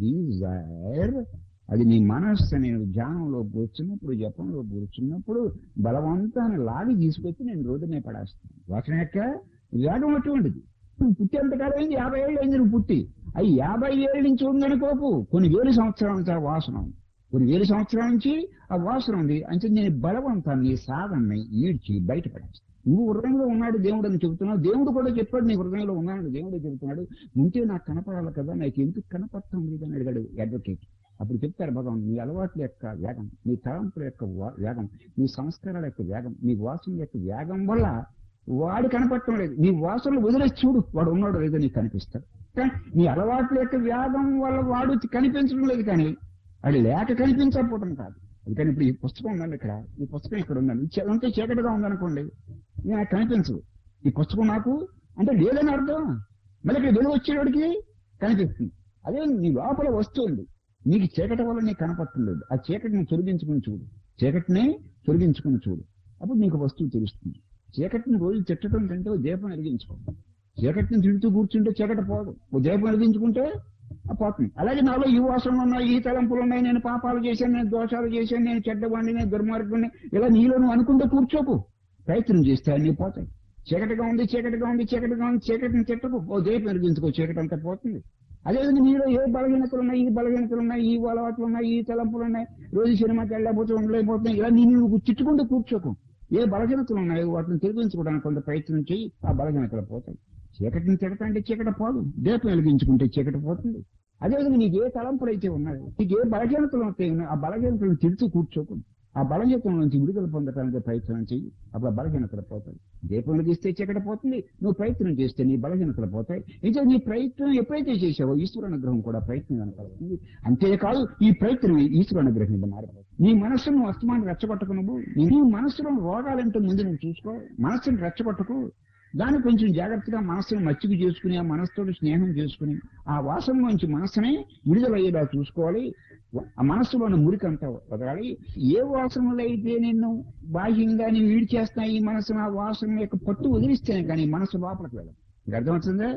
డిజైర్ అది నీ మనస్సు నేను ధ్యానంలో కూర్చున్నప్పుడు జపంలో కూర్చున్నప్పుడు బలవంతాన్ని లాగి తీసుకొచ్చి నేను రోడ్డునే పడేస్తాను. వాసన యొక్క వేగం అటువంటిది. నువ్వు పుట్టేంతకాలం అయింది, యాభై ఏళ్ళు అయింది నువ్వు పుట్టి. అవి యాభై ఏళ్ళ నుంచి ఉందనుకోకు, కొన్ని వేలు సంవత్సరాల నుంచి ఆ వాసన ఉంది, కొన్ని వేల సంవత్సరాల నుంచి ఆ వాసన ఉంది. అంటే నేను బలవంతాన్ని సాధనని ఈడ్చి బయటపడేస్తాను. నువ్వు హృదయంలో ఉన్నాడు దేవుడు అని చెబుతున్నావు, దేవుడు కూడా చెప్పాడు నీ హృదయంలో ఉన్నాడు దేవుడు చెబుతున్నాడు. ఉంటే నాకు కనపడాలి కదా, నాకు ఎందుకు కనపడటం లేదని అడిగాడు అడ్వకేట్. అప్పుడు చెప్తారు భగవాన్, నీ అలవాట్ల యొక్క వేగం, నీ తలంపుల యొక్క వేగం, నీ సంస్కారాల యొక్క వేగం, నీ వాసన యొక్క వేగం వల్ల వాడు కనపడటం లేదు. నీ వాసనలు వదిలేసి చూడు, వాడు ఉన్నాడు లేదో నీకు కనిపిస్తాడు. కానీ నీ అలవాట్ల యొక్క వేగం వల్ల వాడు కనిపించడం లేదు, కానీ అది లేక కనిపించకపోవడం కాదు. అందుకని ఇప్పుడు ఈ పుస్తకం ఉందండి, ఇక్కడ ఈ పుస్తకం ఇక్కడ ఉందండి, అంతే చీకటిగా ఉందనుకోండి, నాకు కనిపించదు. ఈ పుస్తకం నాకు అంటే లేదని అర్థం. మళ్ళీ ఇక్కడ వెలుగు వచ్చేవాడికి కనిపిస్తుంది. అదే నీ లోపల వస్తుంది, నీకు చీకటి వల్ల నీకు కనపడటం లేదు. ఆ చీకటిని తొలగించుకుని చూడు, చీకటిని తొలగించుకుని చూడు, అప్పుడు నీకు వస్తువు తెలుస్తుంది. చీకటిని రోజు తిట్టడం కంటే ఓ దీపం వెలిగించుకో. చీకటిని తిడుతూ కూర్చుంటే చీకటి పోదు, ఓ దీపం వెలిగించుకుంటే పోతుంది. అలాగే నాలో ఈ వాసనలు ఉన్నాయి, ఈ తలంపులు ఉన్నాయి, నేను పాపాలు చేశాను, నేను దోషాలు చేశాను, నేను చెడ్డవాడిని, నేను దుర్మార్గుడిని, ఇలా నీలో నువ్వు అనుకుంటే కూర్చోకు. ప్రయత్నం చేస్తే అన్నీ పోతాయి. చీకటిగా ఉంది చీకటిగా ఉంది చీకటిగా ఉంది చీకటిని తిట్టకు, ఓ దీపం వెలిగించుకో, చీకటి అంతా పోతుంది. అదేవిధంగా నీలో ఏ బలహీనతలు ఉన్నాయి, ఈ బలహీనతలు ఉన్నాయి, ఈ అలవాట్లు ఉన్నాయి, ఈ తలంపులు ఉన్నాయి, రోజు సినిమాకి వెళ్ళకపోతే ఉండలేకపోతున్నాయి, ఇలా నీ నువ్వు చిట్టుకుంటూ కూర్చోకు. ఏ బలహీనతలు ఉన్నాయో వాటిని తొలగించుకోవడానికి కొంత ప్రయత్నం చేయి, ఆ బలహీనతలు పోతాయి. చీకటిని తిడతాంటే చీకటి పోదు, దీపం వెలిగించుకుంటే చీకటి పోతుంది. అదేవిధంగా నీకు ఏ తలంపులు అయితే ఉన్నాయో, నీకు ఏ బలహీనతలు ఉంటాయి, ఆ బలహీనతలను తిడుతూ కూర్చోకు. ఆ బలహీనతల నుంచి విడుదల పొందడానికి ప్రయత్నం చెయ్యి, అప్పుడు ఆ బలహీనతలు పోతాయి. దీపం వెలిగిస్తే చీకటి పోతుంది, నువ్వు ప్రయత్నం చేస్తే నీ బలహీనతలు పోతాయి. అయితే నీ ప్రయత్నం ఎప్పుడైతే చేసావో ఈశ్వర అనుగ్రహం కూడా ప్రయత్నం కనపడుతుంది. అంతేకాదు ఈ ప్రయత్నం ఈశ్వర అనుగ్రహం మారిపోతుంది. నీ మనస్సును అస్తమాన్ని రెచ్చగొట్టకు. నువ్వు నీ మనస్సులో రోగాలంటే ముందు నువ్వు చూసుకో, మనస్సును రెచ్చగొట్టకు. దాన్ని కొంచెం జాగ్రత్తగా మనస్సును మచ్చిక చేసుకుని, ఆ మనస్సుతో స్నేహం చేసుకుని, ఆ వాసన నుంచి మనస్సునే విడుదలయ్యేలా చూసుకోవాలి. ఆ మనస్సులోని మురికంతా వదలాలి. ఏ వాసనలు అయితే నిన్ను బాహ్యంగా నేను వీడి చేస్తున్నాయి, ఈ మనస్సును ఆ వాసన యొక్క పట్టు వదిలిస్తేనే కానీ మనస్సు లోపలికి వెళ్ళదు. అర్థమవుతుందా?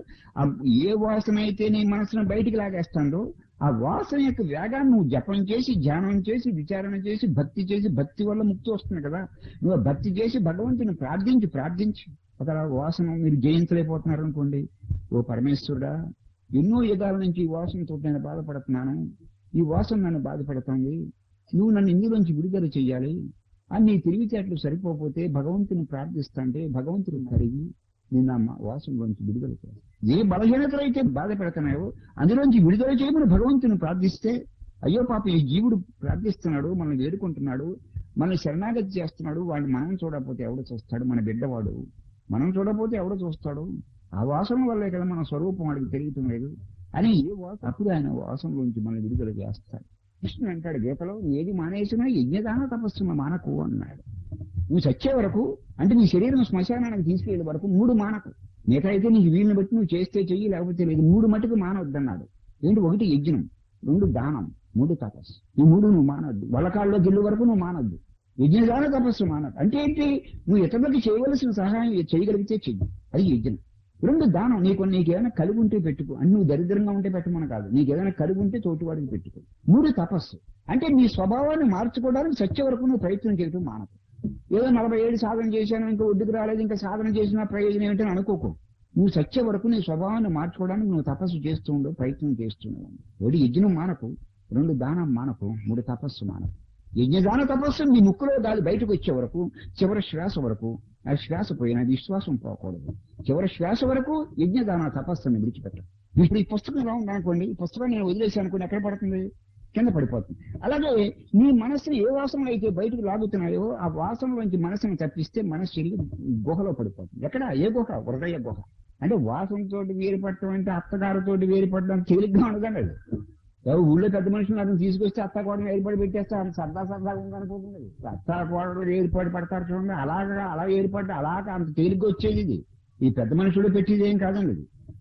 ఏ వాసన అయితే నీ మనసును బయటికి లాగేస్తాడో ఆ వాసన యొక్క వేగాన్ని నువ్వు జపం చేసి, ధ్యానం చేసి, విచారణ చేసి, భక్తి చేసి, భక్తి వల్ల ముక్తి వస్తుంది కదా. నువ్వు భక్తి చేసి భగవంతుని ప్రార్థించి ప్రార్థించి ఒక వాసన మీరు జయించలేకపోతున్నారు అనుకోండి, ఓ పరమేశ్వరుడా, ఎన్నో యుగాల నుంచి ఈ వాసనతో నేను బాధపడుతున్నాను, ఈ వాసన నన్ను బాధపడుతుంది, నువ్వు నన్ను ఇందులోంచి విడుదల చెయ్యాలి అని నీ తెలివితేటలు సరిపోతే భగవంతుని ప్రార్థిస్తాంటే భగవంతుడు కరిగి నేను ఆ వాసనలోంచి విడుదల చేయాలి. ఏ బలహీనతలు అయితే బాధ పెడుతున్నాయో అందులోంచి విడుదల చేయమని భగవంతుని ప్రార్థిస్తే, అయ్యో పాప ఈ జీవుడు ప్రార్థిస్తున్నాడు, మనల్ని వేడుకుంటున్నాడు, మనల్ని శరణాగతి చేస్తున్నాడు, వాడిని మనం చూడకపోతే ఎవడు చూస్తాడు, మన బిడ్డవాడు మనం చూడకపోతే ఎవడు చూస్తాడు, ఆ వాసన వల్లే కదా మన స్వరూపం వాడికి తెలియటం లేదు అని ఏ వాసన అప్పుడు ఆయన వాసనలోంచి మనల్ని విడుదల చేస్తాడు. కృష్ణుడు అంటాడు గీతలో, ఏది మానేసినా యజ్ఞదాన తపస్సును మానకు అన్నాడు. నువ్వు చచ్చే వరకు అంటే నీ శరీరం శ్మశానానికి తీసుకెళ్లే వరకు మూడు మానకు. మిగతాయితే నీకు వీళ్ళని బట్టి నువ్వు చేస్తే చెయ్యి, లేకపోతే లేదు. మూడు మటుకు మానవద్దన్నాడు. ఏంటి? ఒకటి యజ్ఞం, రెండు దానం, మూడు తపస్సు. ఈ మూడు నువ్వు మానవద్దు. వలకాల్లో గిల్లు వరకు నువ్వు మానవద్దు. యజ్ఞదాన తపస్సు మానదు. అంటే ఏంటి? నువ్వు ఇతరులకి చేయవలసిన సహాయం చేయగలిగితే చెయ్యి, అది యజ్ఞం. రెండు దానం, నీకు నీకేమైనా కలిగి ఉంటే పెట్టుకో. అని నువ్వు దరిద్రంగా ఉంటే పెట్టమని కాదు, నీకేదైనా కలిగి ఉంటే తోటివాడికి పెట్టుకో. మూడు తపస్సు, అంటే నీ స్వభావాన్ని మార్చుకోవడానికి సత్య వరకు నువ్వు ప్రయత్నం చేయటం మానదు. ఏదో నలభై ఏడు సాధన చేశాను, ఇంకా ఒడ్డుకు రాలేదు, ఇంకా సాధన చేసిన ప్రయోజనం ఏమిటని అనుకోకు. నువ్వు సత్య వరకు నీ స్వభావాన్ని మార్చుకోవడానికి నువ్వు తపస్సు చేస్తూ ఉండు, ప్రయత్నం చేస్తున్నావు. ఒకటి యజ్ఞం మానకు, రెండు దానం మానకు, మూడు తపస్సు మానకు. యజ్ఞదాన తపస్సు నీ ముక్కులో గాలి బయటకు వచ్చే వరకు, చివరి శ్వాస వరకు, ఆ శ్వాస పోయిన విశ్వాసం పోకూడదు. చివరి శ్వాస వరకు యజ్ఞదాన తపస్సుని విడిచిపెట్టదు. ఇప్పుడు ఈ పుస్తకం ఎలా ఉందనుకోండి, ఈ పుస్తకం నేను వదిలేసాను అనుకోండి, ఎక్కడ పడుతుంది? కింద పడిపోతుంది. అలాగే నీ మనసుని ఏ వాసనలు అయితే బయటకు లాగుతున్నాయో ఆ వాసనలోంచి మనసును తప్పిస్తే మనసు వెళ్ళి గుహలో పడిపోతుంది. ఎక్కడ? ఏ గుహ? హృదయ గుహ. అంటే వాసనతోటి వేరుపడటం అంటే అత్తగారితోటి వేరుపడడం తేలిగ్గా ఉండదండి. అది ఎవరు ఊళ్ళో పెద్ద మనుషులు అతను తీసుకొస్తే అత్త కోడలు ఏర్పాటు పెట్టేస్తే అది సరదా సరదాగా ఉందనుకుంటుంది. అత్త కోడలు ఏర్పాటు పడతారు చూడండి, అలాగా అలా ఏర్పడి అలాగా అంత తేలిగ్గా వచ్చేది ఇది. ఈ పెద్ద మనుషులు పెట్టేది ఏం కాదండి. ఇది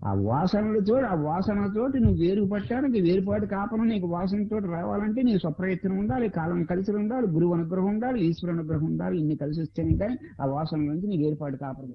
ఆ వాసనలతో ఆ వాసనతోటి నువ్వు వేరు పట్టడానికి వేరుపాటు కాపను నీకు వాసనతో రావాలంటే నీ స్వప్రయత్నం ఉండాలి, కాలం కలిసి ఉండాలి, గురువు అనుగ్రహం ఉండాలి, ఈశ్వరు అనుగ్రహం ఉండాలి. ఇన్ని కలిసి వస్తేనే కానీ ఆ వాసన నుంచి నీకు వేరుపాటు కాపడం.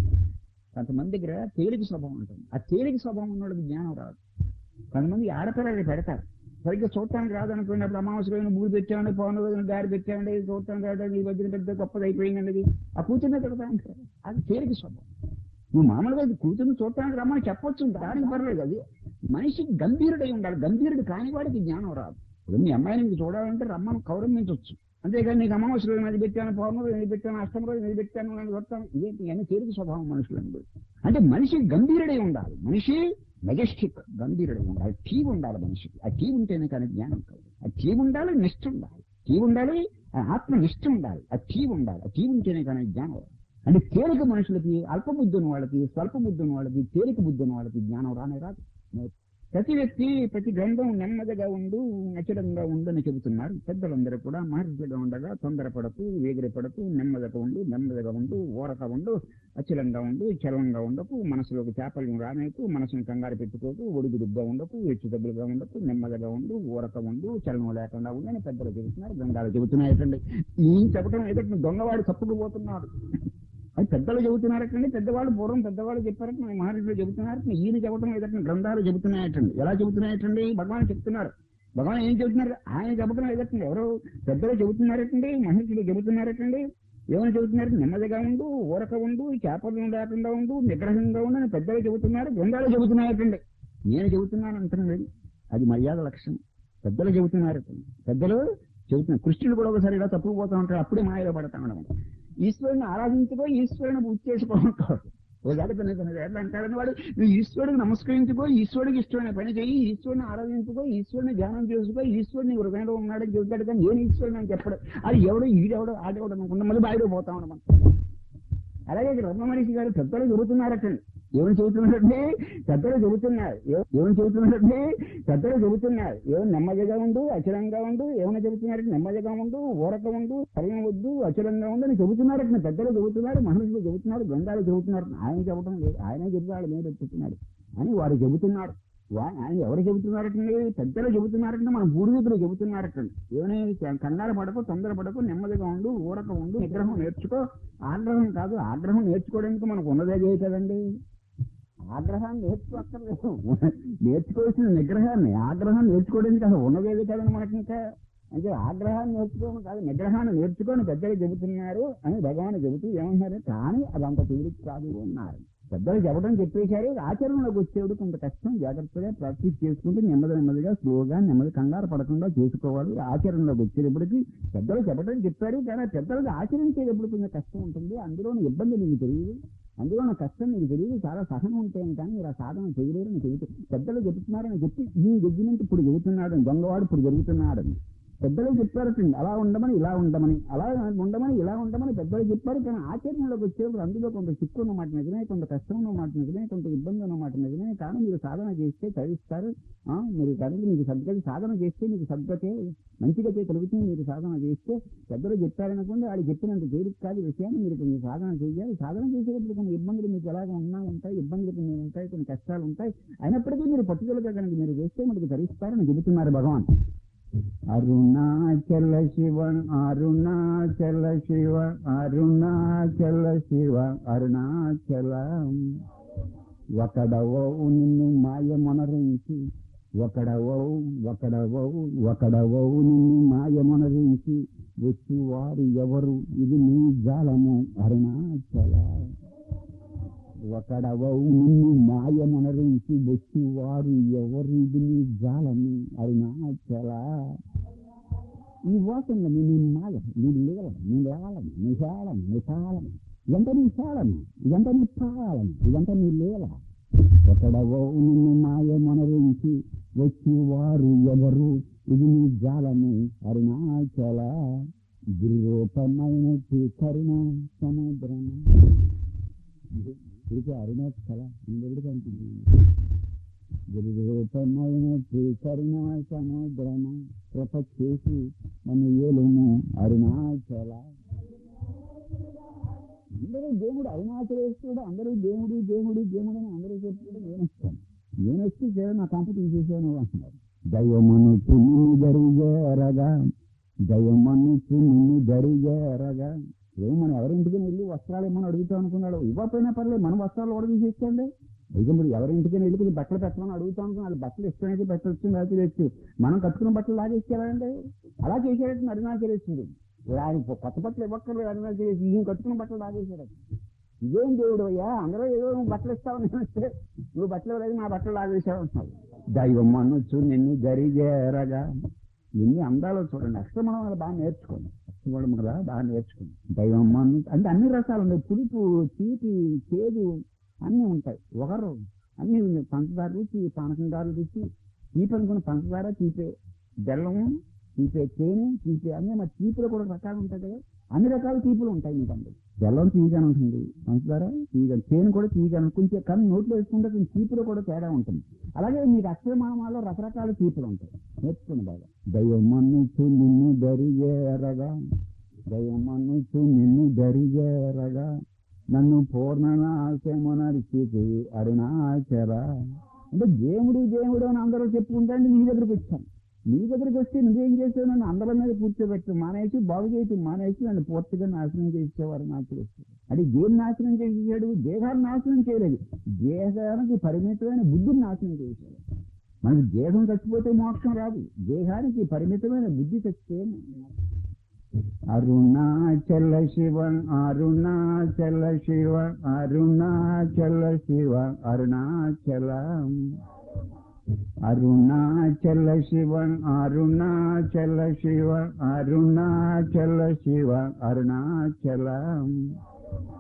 కొంతమంది దగ్గర తేలిక స్వభావం ఉంటుంది. ఆ తేలిక స్వభావం ఉన్నోడికి జ్ఞానం రాదు. కొంతమంది ఆడపిల్లలు పెడతారు, సరిగ్గా చూడటానికి రాదనుకోండి. అప్పుడు అమావాస్యలో మూడు పెట్టామండి, పవన్ రోజున గారి పెట్టామండి, చూడటానికి రావడానికి ఈ మధ్యన పెద్ద గొప్పది అయిపోయిందండి. ఆ కూతుర్నే పెడతా ఉంటారు. అది తేలిక స్వభావం. నువ్వు మామూలుగా కూతుర్ని చూడటానికి రమ్మని చెప్పొచ్చు, దానికి పర్లేదు. అది మనిషికి గంభీరుడై ఉండాలి. గంభీరుడు కాని వాడికి జ్ఞానం రాదు. ఇప్పుడు మీ అమ్మాయిని మీకు చూడాలంటే రమ్మని కౌరమించవచ్చు, అంతేగాని నీకు అమావాస్య రోజు నది పెట్టాను, పౌర్ణమి రోజు నది పెట్టాను, అష్టమ రోజు నది పెట్టాను అని చూడతాను. ఇదేంటి అన్ని తేలిక స్వభావం మనుషులందరూ. అంటే మనిషి గంభీరుడై ఉండాలి. మనిషి మెజెస్టిక్ గంభీరుడై ఉండాలి. టీవ్ ఉండాలి మనిషికి. ఆ టీవ్ ఉంటేనే కానీ జ్ఞానం కాదు. ఆ టీవ్ ఉండాలి, నిష్ఠ ఉండాలి. టీవ్ ఉండాలి, ఆ ఆత్మ నిష్ఠ ఉండాలి. ఆ టీవ్ ఉండాలి. ఆ టీవ్ ఉంటేనే కానీ జ్ఞానం రాదు. అంటే తేలిక మనుషులకి, అల్ప బుద్ధి ఉన్న వాళ్ళకి, స్వల్ప బుద్ధి ఉన్న వాళ్ళకి, తేలిక బుద్ధి ఉన్న వాళ్ళకి జ్ఞానం రానే రాదు. ప్రతి వ్యక్తి ప్రతి గ్రంథం నెమ్మదిగా ఉండు, అచలంగా ఉండు అని చెబుతున్నారు పెద్దలందరూ కూడా. మహర్షిగా ఉండగా తొందరపడకు, వేగిరపడకు, నెమ్మదిగా ఉండు, నెమ్మదిగా ఉండు, ఓరక ఉండు, అచలంగా ఉండు, చలంగా ఉండకు, మనసులోకి చేపలు రానేకు, మనసును కంగారు పెట్టుకోకు, ఒడిదుడుగ్గా ఉండకు, హెచ్చు తగ్గులుగా ఉండకు, నెమ్మదిగా ఉండు, ఓరక ఉండు, చలనం లేకుండా ఉండు అని పెద్దలు చెబుతున్నారు, గ్రంథాలు చెబుతున్నాయటండి. ఈ చెప్పడం ఏదైతే దొంగవాడు తప్పుకుపోతున్నాడు అది పెద్దలు చెబుతున్నారటండి. పెద్దవాళ్ళు పూర్వం పెద్దవాళ్ళు చెప్పారట, మహర్షులు చెబుతున్నారు. ఈయన చెప్పడం ఏదైతే గ్రంథాలు చెబుతున్నాయటండి. ఎలా చెబుతున్నాయటండి? భగవాన్ చెప్తున్నారు. భగవాన్ ఏం చెబుతున్నారు? ఆయన చెప్పడం ఏదైతే ఎవరో పెద్దలు చెబుతున్నారటండి, మహర్షులు చెబుతున్నారటండి. ఏమైనా చెబుతున్నారు? నెమ్మదిగా ఉండు, ఊరక ఉండు, చేపలు లేకుండా ఉండు, నిగ్రహంగా ఉండు అని పెద్దలు చెబుతున్నారు, గ్రంథాలు చెబుతున్నాయటండి. నేను చెబుతున్నాను అంటున్నాడు. అది మర్యాద లక్షణం. పెద్దలు చెబుతున్నారటండి. పెద్దలు చెబుతున్నారు. కృష్ణుడు కూడా ఒకసారి ఇలా తప్పుకుపోతా ఉంటాడు, అప్పుడే మాయలో పడతా ఉండడం. ఈశ్వరుని ఆరాధించుకో, ఈశ్వరుని పూజ చేసుకో ఉంటాడు. ఒకసారి ఎట్లా అంటాడని వాడు, నువ్వు ఈశ్వరుడికి నమస్కరించుకో, ఈశ్వరుడికి ఇష్టమైన పని చెయ్యి, ఈశ్వరుని ఆరాధించుకో, ఈశ్వరుని ధ్యానం చేసుకో, ఈశ్వరుని హృదయంలో ఉన్నాడని చెబుతాడు. కానీ నేను ఈశ్వరుని అని చెప్పడు. అది ఎవడో ఈడెవడో ఆడేవాడు అనుకుంటా మళ్ళీ బాయిలో పోతా ఉన్నాం. అలాగే రమణ మహర్షి గారు పెద్దలు చెబుతున్నారటండి. ఏమని చెబుతున్నారంటే పెద్దలు చెబుతున్నారు. ఏమని చెబుతున్నారంటే పెద్దలు చెబుతున్నారు. ఏమో నెమ్మదిగా ఉండు, అచలంగా ఉండు. ఏమైనా చెబుతున్నారంటే నెమ్మదిగా ఉండు, ఊరక ఉండు, చలం వద్దు, అచలంగా ఉండు అని చెబుతున్నారట. పెద్దలు చెబుతున్నారు, మహర్షులు చెబుతున్నారు, గ్రంథాలు చెబుతున్నారు. ఆయన చెప్పడం లేదు, ఆయనే చెబుతాడు, నేను చెప్తున్నాడు అని వారు చెబుతున్నారు. ఆయన ఎవరు చెబుతున్నారటండి? పెద్దలు చెబుతున్నారంటే మన పూర్వీకులు చెబుతున్నారటండి. ఏమని కంగారు పడకు, తొందర పడకు, నెమ్మదిగా ఉండు, ఊరక ఉండు, నిగ్రహం నేర్చుకో. ఆగ్రహం కాదు, ఆగ్రహం నేర్చుకోవడానికి మనకు ఉన్నదే కదండి. ఆగ్రహాన్ని నేర్చుకోక్కర్లేదు, నేర్చుకోవాల్సిన నిగ్రహాన్ని. ఆగ్రహం నేర్చుకోవడానికి అసలు ఉన్నదేది కదండి మనకి. ఇంకా అంటే ఆగ్రహాన్ని నేర్చుకోవడం కాదు, నిగ్రహాన్ని నేర్చుకొని పెద్దలు చెబుతున్నారు అని భగవాన్ చెబుతూ ఏమన్నారు? కానీ అదంత తేలిక కాదు అన్నారు. పెద్దలు చెప్పడం చెప్పేశారు, ఆచరణలోకి వచ్చేవాడు కొంత కష్టం. జాగ్రత్తగా ప్రాక్టీస్ చేసుకుంటూ నెమ్మది నెమ్మదిగా స్లోగా నెమ్మది కంగారు పడకుండా చేసుకోవాలి. ఆచరణలోకి వచ్చేటప్పటికి పెద్దలు చెప్పడం చెప్పారు, కానీ పెద్దలకు ఆచరించేటప్పుడు కొంచెం కష్టం ఉంటుంది. అందులోని ఇబ్బంది నీకు తెలియదు, అందులో నా కష్టం నీకు తెలియదు. చాలా సహనం ఉంటాయని కానీ మీరు ఆ సాధన చేయలేరని చెబుతూ పెద్దలు చెబుతున్నారని చెప్పి ఈ జడ్జిమెంట్ ఇప్పుడు చెబుతున్నాడు, దొంగవాడు ఇప్పుడు జరుగుతున్నాడని పెద్దలు చెప్పారటండి. అలా ఉండమని ఇలా ఉండమని, అలా ఉండమని ఇలా ఉండమని పెద్దలు చెప్పారు. కానీ ఆచరణలోకి వచ్చేప్పుడు అందులో కొంత చిక్కు ఉన్న మాట నిజమే, కొంత కష్టం ఉన్న మాట నిజమే, కొంత ఇబ్బంది ఉన్న మాట నిజమే. కానీ మీరు సాధన చేస్తే చదివిస్తారు. మీరు కనుక మీకు సద్గతి సాధన చేస్తే మీకు సద్గతే మంచిగతే కలుగుతుంది. మీరు సాధన చేస్తే పెద్దలు చెప్పారనుకోండి, వాళ్ళు చెప్పినంత తేలిక కాదు విషయాన్ని మీరు కొన్ని సాధన చేయాలి. సాధన చేసేటప్పుడు కొన్ని ఇబ్బందులు మీకు ఎలాగ ఉన్నా ఉంటాయి, ఇబ్బందులు కొన్ని ఉంటాయి, కొన్ని కష్టాలు ఉంటాయి. అయినప్పటికీ మీరు పట్టుదలగా కనుక మీరు చేస్తే మనకు ధరిస్తారని చెబుతున్నారు భగవాన్. అరుణాచల శివ అరుణాచల శివ అరుణాచల శివ అరుణాచల. ఒకడవో నిన్ను మాయమొనరించి, ఒకడవో ఒకడవో ఒకడవో నిన్ను మాయమొనరించి వచ్చి వారు ఎవరు? ఇది నీ జాలము అరుణాచల. ఒకడవవు నిన్ను మాయమనరించి వచ్చి వారు ఎవరు? ఇది నీ జాలము అరుణాచల. ఈ వాసన నీ మాయ, నీ లీలం, నీ లేలం, నీ శాలం, నీ కాలం, ఇదంతా నీ శాలం, ఇదంతా నీ పాలం, ఇదంతా నీ లీల. ఒకడవవు నిన్ను మాయమనరించి వచ్చి వారు ఎవరు? ఇది నీ జాలము అరుణాచల. గిరిరూపమైన కరుణ సముద్రం. ఇది అరుణాచల ఇంకెప్పుడు కనిపించింది. గిరిరూపమైన కరుణ సముద్రమ కృప చేసి నన్ను ఏలుము అరుణాచల. అందరూ దేవుడు అరుణాచలేశ్వరుడు, అందరూ దేవుడు దేవుడు దేవుడు అని అందరూ చెప్తాడు. నేను కొంప తీసేసాను అంటున్నారు. దైవమనుచు నిన్ను దరిజేరగా, దైవమనుచు నిన్ను దరిజేరగా. ఏం మనం ఎవరింటికి వెళ్ళి వస్త్రాలు ఏమని అడుగుతాం అనుకున్నాడు. ఇవ్వకపోయినా పర్లేదు, మనం వస్త్రాలు కూడా తీసేసుకోండి. అయితే మీరు ఎవరింటికైనా వెళ్ళి కొంచెం బట్టలు పెట్టమని అడుగుతాం అనుకున్నాడు. బట్టలు ఇష్టమైతే పెట్టవచ్చు, లేకపోతే తెచ్చు. మనం కట్టుకున్న బట్టలు లాగేసుకెళ్ళండి. అలా చేసేటట్టు అరుణాచలేస్తుంది. ఆయన కొత్త బట్టలు ఇవ్వక్కర్లేదు, అరుణాచలేసి ఈయన కట్టుకున్న బట్టలు లాగేసాడు. ఇదేం దేవుడు అయ్యా, అందరూ ఏదో నువ్వు బట్టలు ఇస్తావని వస్తే నువ్వు బట్టలు లేదు, నా బట్టలు లాగేసావు అంటున్నావు. దైవం అనొచ్చు నిన్ను గరిజేరగా. ఎన్ని అందాలో చూడండి. అక్షరమణం వల్ల బాగా నేర్చుకోండి. అక్షరమణం వల్ల బాగా నేర్చుకోండి. దైవం అను అంటే అన్ని రసాలు ఉన్నాయి. పులుపు, తీపి, చేదు అన్నీ ఉంటాయి. ఒకరు అన్ని పంచదార రుచి, పానకందార రుచి, తీపి అనుకున్న పంచదార తీపే, బెల్లము తీపే, తేనె తీపే, అన్నీ మరి తీపిలో కూడా రకాలు ఉంటాయి కదా. అన్ని రకాల తీపులు ఉంటాయి. మీకు అందరూ బెల్లం తీయగానే ఉంటుంది, పంచదార తీయగానే, తేనె కూడా తీయగానే, కొంచెం కానీ నోట్లో వేసుకుంటే కొంచెం తీపిలో కూడా తేడా ఉంటుంది. అలాగే మీకు అక్షరమాణాల్లో రకరకాల తీపులు ఉంటాయి. నేర్చుకుని బాగా. దైవమనుచు నిన్ను దరిజేరగా, దైవమనుచు నిన్ను దరిజేరగా, నన్ను పూర్ణనాశమనర్చితి అరుణాచల. అంటే దేవుడు దేవుడు అని అందరూ చెప్పుకుంటే నీ దగ్గరికి వచ్చాను. నీ దగ్గరికి వస్తే నువ్వేం చేసావు? నన్ను అందరి మీద కూర్చోబెట్టు మానేసి, బాగు చేయటం మానేసి నన్ను పూర్తిగా నాశనం చేసేవారు నాకు వచ్చాడు. అంటే దేని నాశనం చేసేసాడు? దేహాన్ని నాశనం చేయలేదు, దేహానికి పరిమితమైన బుద్ధిని నాశనం చేశాడు. మనకి దేహం చచ్చిపోతే మోక్షం రాదు, దేహానికి పరిమితమైన బుద్ధి చచ్చిపోతే. అరుణాచల శివ అరుణాచల శివ అరుణాచల శివ అరుణాచలం, అరుణాచల శివ అరుణాచల శివ అరుణాచల శివ అరుణాచలం.